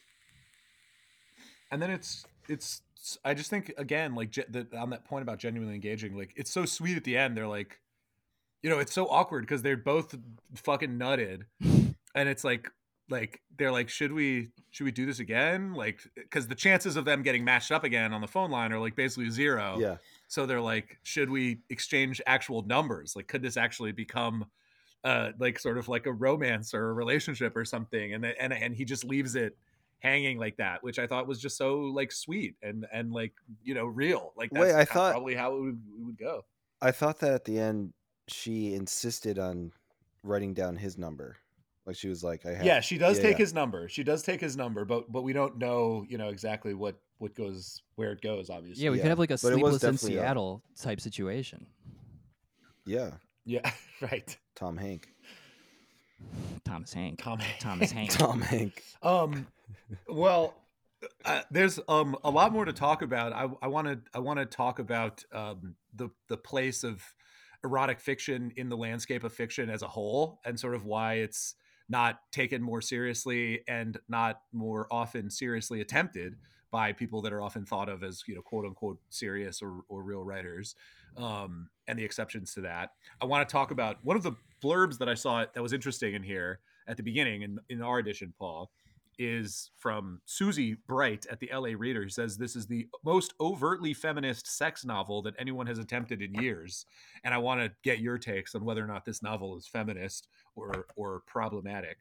And then it's it's I just think again like ge- the, on that point about genuinely engaging, like it's so sweet at the end. They're like, you know, it's so awkward because they're both fucking nutted, and it's like like they're like, should we should we do this again? Like, because the chances of them getting matched up again on the phone line are like basically zero. Yeah. So they're like, should we exchange actual numbers? Like, could this actually become uh like sort of like a romance or a relationship or something? And then and and he just leaves it hanging like that, which I thought was just so like sweet and and like, you know, real. Like that's Wait, I kind of thought- probably how it would, it would go. I thought that at the end she insisted on writing down his number. Like she was like, I have Yeah, she does yeah, take yeah. his number. She does take his number, but but we don't know, you know, exactly what what goes where it goes. Obviously, Yeah, we Yeah, could have like a but it was Sleepless in definitely a- Seattle type situation. Yeah. yeah, right. Tom Hank. Thomas Hank. Tom Thomas Hank. Tom Hank. Um, well, uh, there's um a lot more to talk about. I I want to I want to talk about um the the place of erotic fiction in the landscape of fiction as a whole, and sort of why it's not taken more seriously and not more often seriously attempted by people that are often thought of as, you know, quote unquote serious or, or real writers, um, and the exceptions to that. I want to talk about one of the blurbs that I saw that was interesting in here at the beginning in, in our edition, Paul, is from Susie Bright at the L A Reader, who says this is the most overtly feminist sex novel that anyone has attempted in years. And I want to get your takes on whether or not this novel is feminist or or problematic.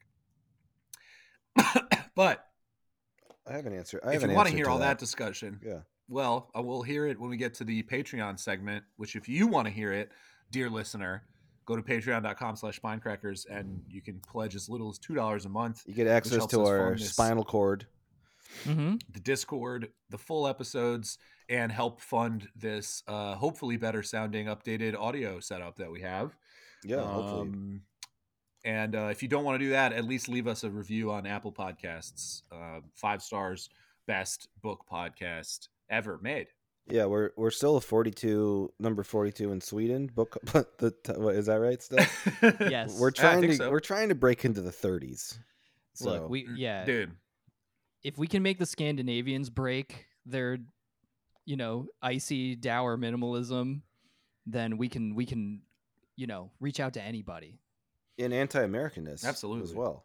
But I have an answer. I if have you an want to answer hear to all that. that discussion, Yeah. well, I will hear it when we get to the Patreon segment, which if you want to hear it, dear listener, go to patreon.com slash spinecrackers and you can pledge as little as two dollars a month. You get access helps to us our fund this. spinal cord. Mm-hmm. The Discord, the full episodes, and help fund this uh, hopefully better sounding updated audio setup that we have. Yeah, hopefully. Um, and uh, if you don't want to do that, at least leave us a review on Apple Podcasts. Uh, five stars, best book podcast ever made. Yeah, we're we're still forty-two, number forty-two in Sweden. Book, but the what, is that right? Still, Yes. we're Yeah, I trying think to so. we're trying to break into the thirties. So Look, we yeah. Dude. If we can make the Scandinavians break their, you know, icy dour minimalism, then we can we can, you know, reach out to anybody. in anti-Americanness, Absolutely. as well.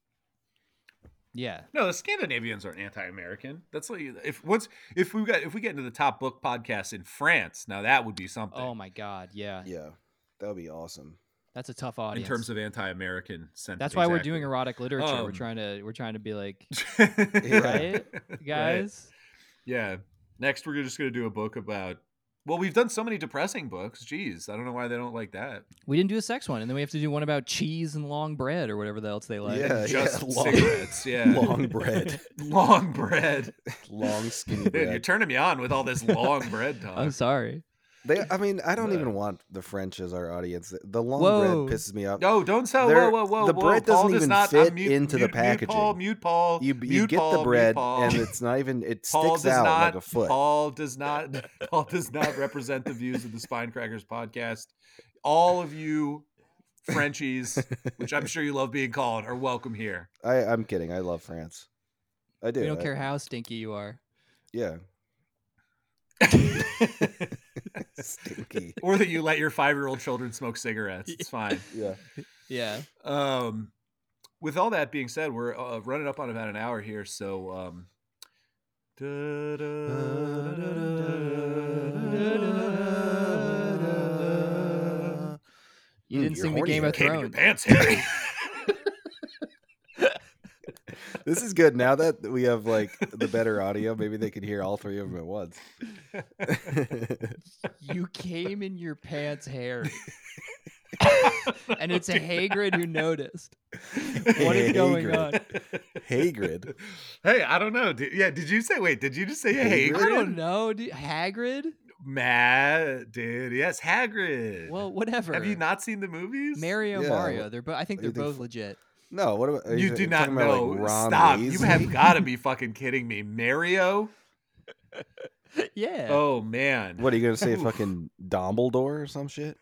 Yeah. No, the Scandinavians aren't anti-American. That's like if once if we got if we get into the top book podcasts in France, now that would be something. Oh my God. Yeah. Yeah, that would be awesome. That's a tough in audience. terms of anti-American sentiment. That's why we're Exactly. doing erotic literature. we're Um, trying to we're trying to be like, Yeah. right, guys. Yeah. Next, we're just going to do a book about. Well, we've done so many depressing books. Jeez, I don't know why they don't like that. We didn't do a sex one, and then we have to do one about cheese and long bread or whatever else they like. Yeah, Just yeah, long- cigarettes. Yeah. Long bread, Long bread. long skinny Dude, you're bread. turning me on with all this long bread talk. I'm sorry. They, I mean, I don't But- even want the French as our audience. The long Whoa. bread pisses me off. No, don't sell. They're- Whoa, whoa, whoa, the whoa. bread Paul doesn't does even not, fit I'm mute, into the mute, Mute Paul, packaging. mute Paul. You, you mute get Paul, the mute bread, Paul. and it's not even. It Paul sticks does out not. like a foot. Paul does not. Paul does not represent the views of the Spinecrackers podcast. All of you Frenchies, which I'm sure you love being called, are welcome here. I, I'm kidding. I love France. I do. We don't I- care how stinky you are. Yeah. Stinky. Or that you let your five-year-old children smoke cigarettes. It's fine. Yeah. Yeah. Um, with all that being said, we're uh, running up on about an hour here, so um, You Mm, didn't you're sing the horny, Game of Harry. came in your Thrones. pants, Harry. This is good. Now that we have like the better audio, maybe they can hear all three of them at once. You came in your pants hairy. And it's a Hagrid who noticed. What is going on? Hagrid. Hey, I don't know. Did, yeah, did you say? Wait, did you just say Hagrid? Hagrid? I don't know. Dude. Hagrid? Matt, dude. Yes, Hagrid. Well, whatever. Have you not seen the movies? Mario, Yeah, Mario. They're bo- I think they're you think both f- legit. No, what about are You do not talking about, know. like, Ron Stop. Weasley? You have got to be fucking kidding me. Mario? Yeah. Oh, man. What are you gonna say? Oof. Fucking Dumbledore or some shit?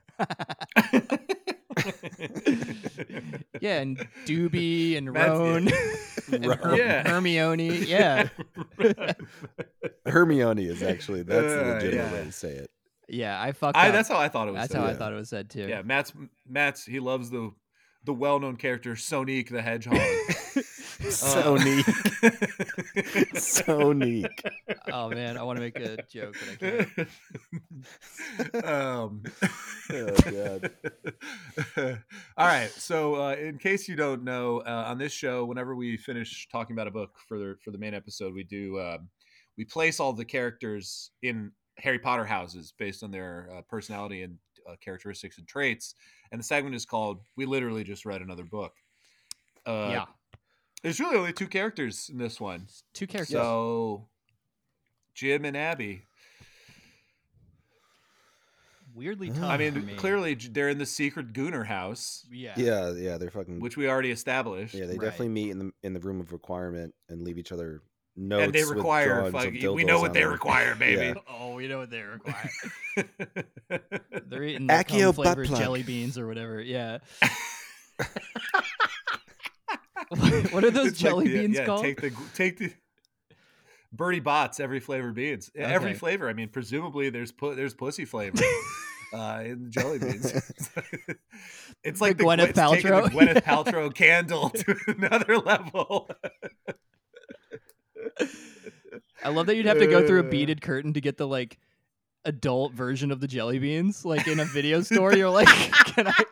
Yeah, and Doobie and That's- Roan and Ron. Her- Yeah. Hermione. Yeah. Hermione is actually that's the Uh, legitimate yeah. way to say it. Yeah, I fucked I, up. that's how I thought it was. That's said. how I yeah. thought it was said too. Yeah, Matt's Matt's he loves the the well-known character Sonic the Hedgehog. So Uh, neat. So neat. Oh man, I want to make a joke, but I can't. um, Oh, God. All right. So, uh, in case you don't know, uh, on this show, whenever we finish talking about a book for the for the main episode, we do um, we place all the characters in Harry Potter houses based on their uh, personality and uh, characteristics and traits. And the segment is called "We literally just read another book." Uh, Yeah, there's really only two characters in this one. two characters. So, Jim and Abby. Weirdly I tough. I for mean, me. clearly j- they're in the secret Gooner house, Yeah. Yeah, yeah, they're fucking. which we already established. yeah, they Right. definitely meet in the in the room of requirement and leave each other notes. and they with require drawings of fucking, we dildos know what on they them. require, baby. Oh, we know what they require. They're eating the Accio cum butt flavored plug. jelly beans or whatever. Yeah. what what are those It's like jelly the- beans yeah, called? Take the take the Bertie Bott's every flavor beans. Every Okay. flavor. I mean, presumably there's pu- there's pussy flavor uh, in the jelly beans. It's like The the, Gwyneth it's taking the Paltrow. Gwyneth Paltrow candle to another level. I love that you'd have to go through a Uh. beaded curtain to get the like adult version of the jelly beans. Like in a video store, you're like, can I?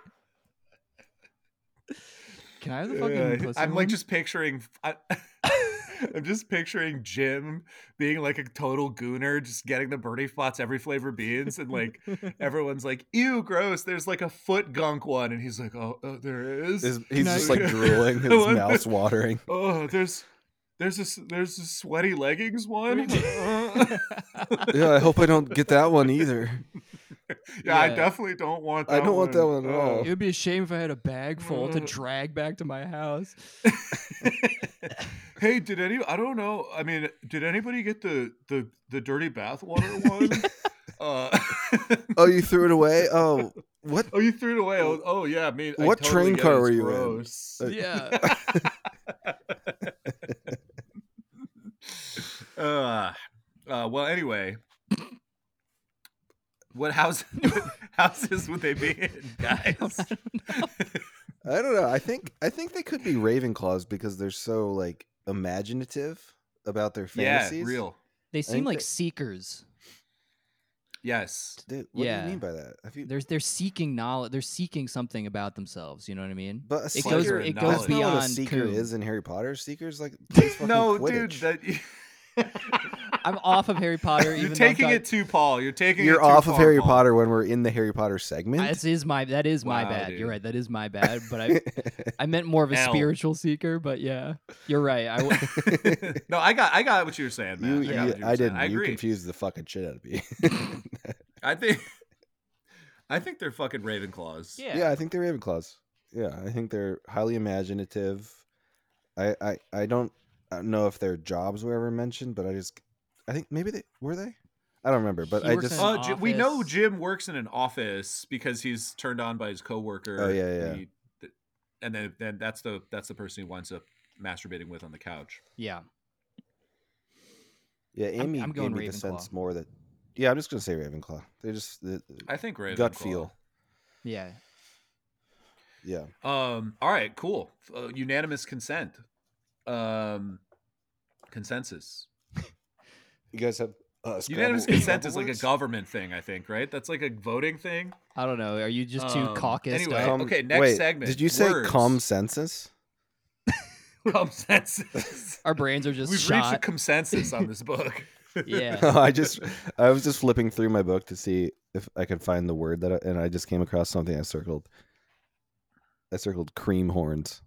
Can I have the fucking Uh, pussy I'm like one? just picturing. I, I'm just picturing Jim being like a total gooner, just getting the Bertie Bott's every flavor beans, and like everyone's like, "Ew, gross." There's like a foot gunk one, and he's like, "Oh, oh there is." His- he's Can I- just like drooling, his What? mouth's watering. Oh, there's there's this there's a sweaty leggings one. Yeah, I hope I don't get that one either. yeah, I Yeah. definitely don't want. I That don't want that one at all. It would be a shame if I had a bag full to Uh. drag back to my house. Hey, did any? I don't know. I mean, did anybody get the the the dirty bathwater one? uh, Oh, you threw it away? Oh, what? oh, you threw it away. Oh, oh yeah, I mean, I What totally train get car it. were It's you in? gross. Uh, Yeah. uh, uh, well, anyway, what house what houses would they be in, guys? I don't know. I think I think they could be Ravenclaws because they're so like imaginative about their yeah, fantasies. real. They seem think like that- seekers. Yes. Dude, what do Yeah. you mean by that? Have you? They're they're seeking knowledge. They're seeking something about themselves. You know what I mean? But a It seeker, goes Pleasure it and goes knowledge. that's not what a beyond seeker Coon. is in Harry Potter. Seekers like plays fucking No, dude, Quidditch. that I'm off of Harry Potter. you're Even though I'm taking talking- it too, Paul. You're taking. You're it too off of far, Harry Paul. Potter when we're in the Harry Potter segment. This is my that is my Wow, bad. dude. You're right. That is my bad. But I I meant more of a L. spiritual seeker. But yeah, you're right. I w- No, I got, I got what you were saying, man. you, I, got you- what you were I saying. didn't. I You agree. confused the fucking shit out of me. I think, I think they're fucking Ravenclaws. yeah. Yeah, I think they're Ravenclaws. Yeah, I think they're highly imaginative. I, I, I don't I don't know if their jobs were ever mentioned, but I just I think maybe they were they. I don't remember, but He I works just in an Uh, Ji- we know office. Jim works in an office because he's turned on by his coworker. Oh, yeah, yeah. He- th- and then, then that's the that's the person he winds up masturbating with on the couch. Yeah. yeah. Amy I'm gave going me the Ravenclaw. sense more that yeah. I'm just gonna say Ravenclaw. They just the, I think Ravenclaw. gut feel. Yeah. Yeah. Um. All right. Cool. Uh, unanimous consent. Um. Consensus. You guys have uh, Unanimous Scrabble- consent Scrabble is like a words? government thing, I think, right? That's like a voting thing. I don't know. Are you just too Um, caucused anyway. up? Cum- Okay, next wait, segment, Did you say words. cum census? Consensus. Our brains are just We've reached a shot. consensus on this book. Yeah. I just I was just flipping through my book to see if I could find the word that I, and I just came across something I circled. I circled cream horns.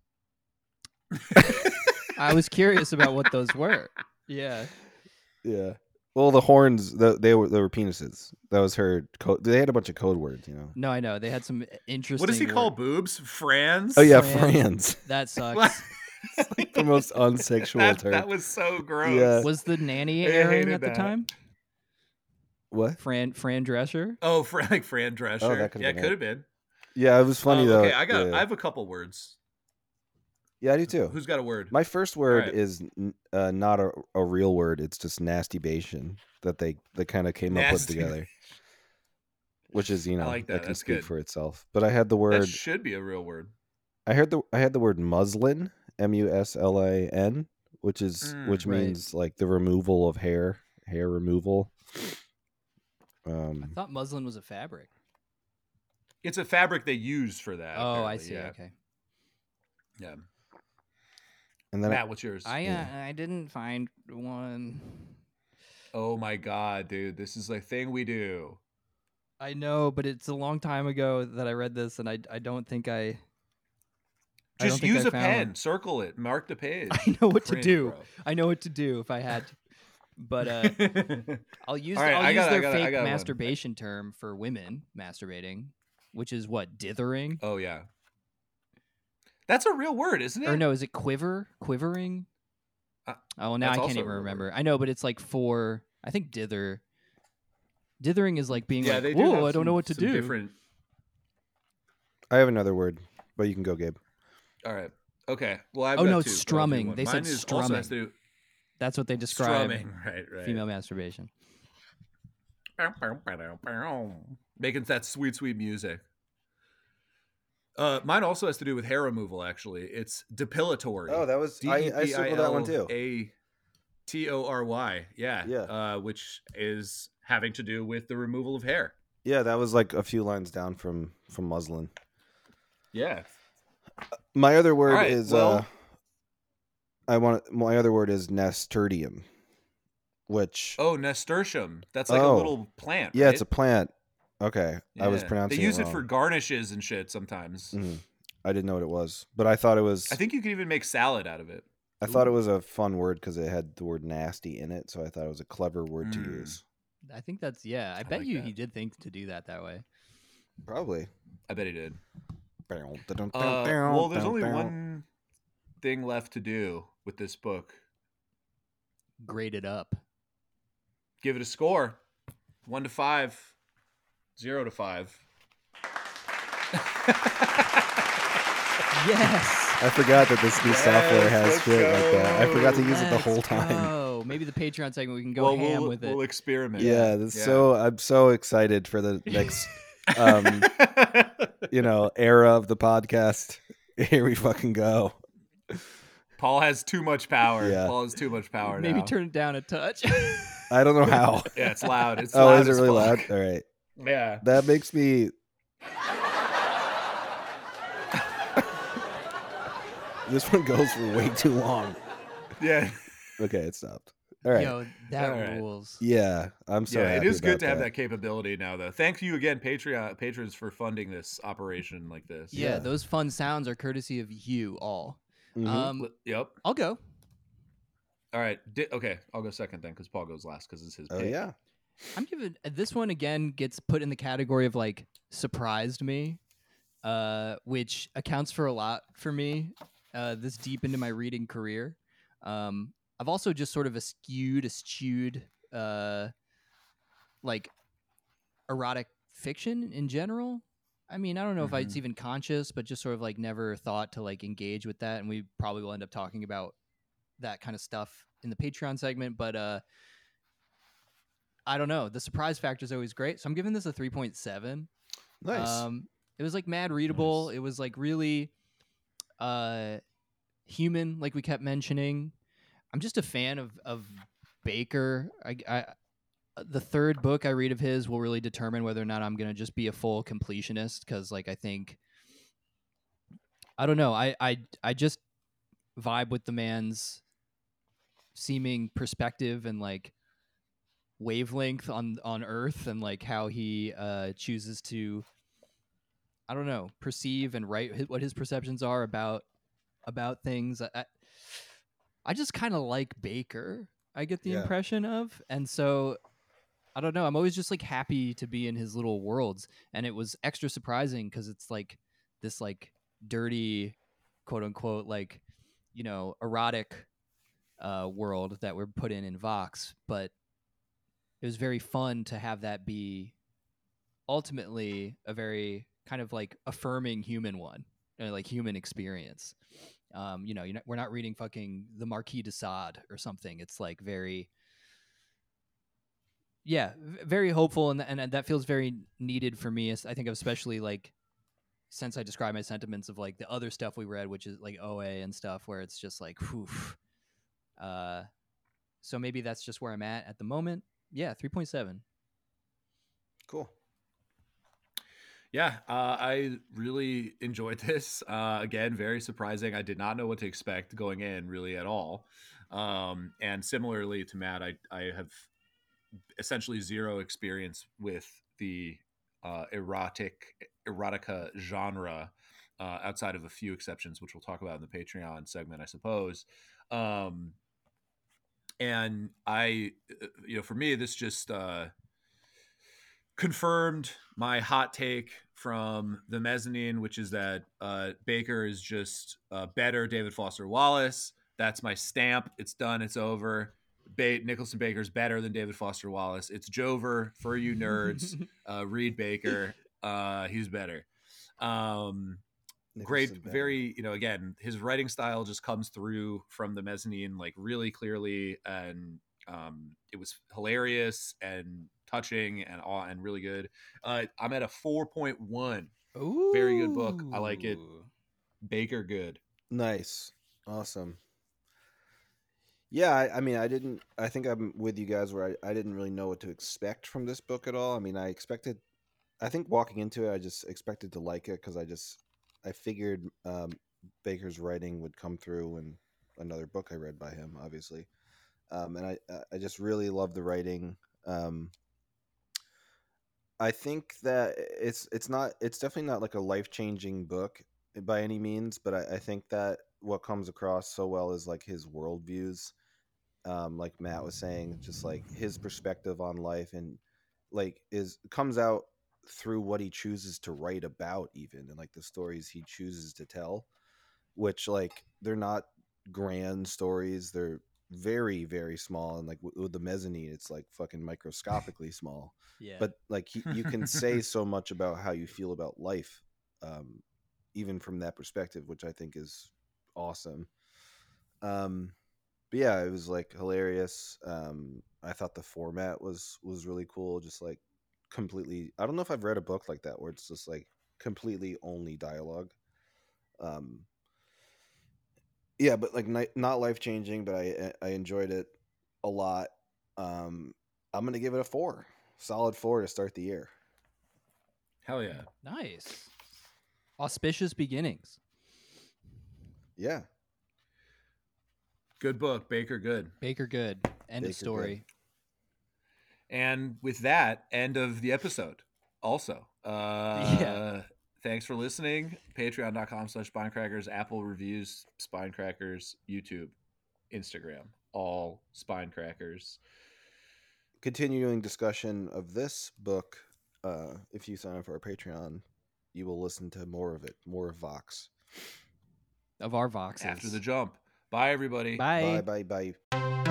I was curious about what those were. Yeah. Yeah. Well, the horns, the, they were they were penises. That was her code. They had a bunch of code words, you know. No, I know. They had some interesting. What does he call word- boobs? Frans? Oh yeah, Fran. Franz. That sucks. What? The most unsexual that, term. that was so gross. Yeah. Was the nanny I airing hated at the that. time? What? Fran Fran Drescher. Oh, Fran, like Fran Drescher. Oh, that could've yeah, been could it. have been. Yeah, it was funny Um, though. Okay, I got. Yeah. I have a couple words. Yeah, I do too. Who's got a word? My first word Alright. is n- uh, not a, a real word. It's just nastybation that they they kind of came up with Nasty- together. Which is, you know, like that. can That's speak good. for itself. But I had the That word. should be a real word. I heard the. I had the word muslin, M U S L A N, which is Mm, which right. means like the removal of hair, hair removal. I Um, thought muslin was a fabric. It's a fabric they use for that. Oh, I apparently, see. Yeah. Okay. Yeah. and then Matt, what's yours? I uh, Yeah. I didn't find one. Oh my god, dude, this is a thing we do. I know, but it's a long time ago that I read this, and I I don't think I. I don't Just think use I a found pen, one. circle it, mark the page. I know what to Cringe, do. bro. I know what to do if I had to. But uh, I'll use All right, I'll I use got it, I their got it, I fake got one. masturbation term for women masturbating, which is what, dithering? Oh yeah, that's a real word, isn't it? Or no, is it quiver? Quivering? Uh, oh, now I that's can't also a even real remember. word. I know, but it's like for I think dither. Dithering is like being Yeah, like, they do whoa, have I don't know some- what to some do. Different. I have another word, but you can go, Gabe. All right. Okay. Well, I've Oh, got no, two, it's but I'll do strumming. one. They said Mine is also has to do That's what they describe strumming. Right. Right. female masturbation. Making that sweet, sweet music. Uh, mine also has to do with hair removal. Actually, it's depilatory. Oh, that was I, I circled that one too. A T O R Y. Yeah. Yeah. Uh, which is having to do with the removal of hair. Yeah, that was like a few lines down from from muslin. Yeah. My other word right, is well- uh I want my other word is nasturtium, which Oh, nasturtium. That's like Oh. a little plant. yeah, right? it's a plant. Okay, I was Yeah. pronouncing They use it, it, for wrong. garnishes and shit sometimes. Mhm. I didn't know what it was, but I thought it was. I think you can even make salad out of it. I thought it was a fun word because it had the word nasty in it, so I thought it was a clever word to Mm. use. I think that's yeah. I, bet like you that. he did think to do that that way. Probably. I bet he did. Uh, Uh, well, there's only one thing left to do with this book. Grade it up. Give it a score. One to five. Zero to five. Yes. I forgot that this new Yes, software has let's shit like that. I forgot to go. use it the whole time. Oh, maybe the Patreon segment we can go well, ham we'll, with it. we'll experiment. Yeah, that's Yeah. so I'm so excited for the next um you know era of the podcast. Here we fucking go. Paul has too much power. Yeah. Paul has too much power maybe now. turn it down a touch. I don't know how. Yeah, it's loud. It's Oh, loud is it as really loud? fuck. All right. Yeah. That makes me This one goes for way too long. Yeah. Okay, it stopped. All right. Yo, that All right. rules. Yeah, I'm so yeah, it happy is good about to have that capability now, though. Thank you again, Patreon patrons, for funding this operation like this. Yeah, Yeah. those fun sounds are courtesy of you all. Mhm. Um, Li- Yep. I'll go. All right. Di- okay, I'll go second then, because Paul goes last, because it's his. oh pick. yeah. I'm giving uh, this one again gets put in the category of like surprised me, uh, which accounts for a lot for me uh, this deep into my reading career. Um, I've also just sort of eschewed, eschewed, uh, like erotic fiction in general. I mean, I don't know if it's Mhm. even conscious, but just sort of like never thought to like engage with that. And we probably will end up talking about that kind of stuff in the Patreon segment. But uh, I don't know. The surprise factor is always great. So I'm giving this a three point seven. Nice. Um, it was like mad readable. Nice. It was like really uh, human, like we kept mentioning. I'm just a fan of of Baker. I, I the third book I read of his will really determine whether or not I'm gonna just be a full completionist. Because like I think I don't know. I I I just vibe with the man's seeming perspective and like wavelength on on Earth, and like how he uh, chooses to, I don't know, perceive and write hi- what his perceptions are about about things. I, I just kind of like Baker. I get the Yeah. impression of, and so I don't know. I'm always just like happy to be in his little worlds, and it was extra surprising because it's like this like dirty, quote unquote, like you know, erotic uh, world that we're put in in Vox, but it was very fun to have that be ultimately a very kind of like affirming human one, uh, like human experience. Um, you know, you're not, we're not reading fucking the Marquis de Sade or something. It's like very, yeah, v- very hopeful, and and that feels very needed for me. I think especially like since I described my sentiments of like the other stuff we read, which is like O A and stuff, where it's just like, whew. Uh, so maybe that's just where I'm at at the moment. Yeah, three point seven. Cool. Yeah, uh, I really enjoyed this. Uh, again, very surprising. I did not know what to expect going in, really, at all. Um, and similarly to Matt, I, I have essentially zero experience with the uh, erotic erotica genre, uh, outside of a few exceptions, which we'll talk about in the Patreon segment, I suppose. Um, and I, uh, you know, for me, this just uh, confirmed my hot take from the mezzanine, which is that uh, Baker is just uh, better David Foster Wallace. That's my stamp. It's done. It's over. Ba- Nicholson Baker's better than David Foster Wallace. It's Jover for you nerds. Uh, Reed Baker. Uh, he's better. Um, Nicholson great, better. very, you know, again, his writing style just comes through from the mezzanine like really clearly, and um, it was hilarious and touching and awe and really good. Uh, I'm at a four point one. Ooh, Very good book. I like it. Baker good. Nice. Awesome. Yeah, I, I mean, I didn't. I think I'm with you guys where I, I didn't really know what to expect from this book at all. I mean, I expected. I think walking into it, I just expected to like it because I just I figured um, Baker's writing would come through in another book I read by him, obviously. Um, and I I just really love the writing. Um, I think that it's it's not it's definitely not like a life changing book by any means, but I, I think that what comes across so well is like his worldviews, um, like Matt was saying, just like his perspective on life, and like is comes out through what he chooses to write about, even, and like the stories he chooses to tell, which like they're not grand stories, they're very very small, and like with, with the mezzanine it's like fucking microscopically small, yeah. but like he, you can say so much about how you feel about life, um, even from that perspective, which I think is awesome. um but yeah, it was like hilarious. um I thought the format was was really cool, just like completely, I don't know if I've read a book like that where it's just like completely only dialogue. um yeah, but like ni- not life changing, but i i enjoyed it a lot. um I'm gonna give it a four, solid four to start the year. Hell yeah. Nice. Auspicious beginnings. Yeah. Good book. Baker good. Baker good. End Baker of story. And with that, end of the episode. Also, uh, Yeah. thanks for listening. Patreon.com slash Spinecrackers, Apple reviews, Spinecrackers, YouTube, Instagram, all Spinecrackers. Continuing discussion of this book, uh if you sign up for our Patreon, you will listen to more of it, more of Vox. Of our Voxes. After the jump. Bye, everybody. Bye. Bye bye bye.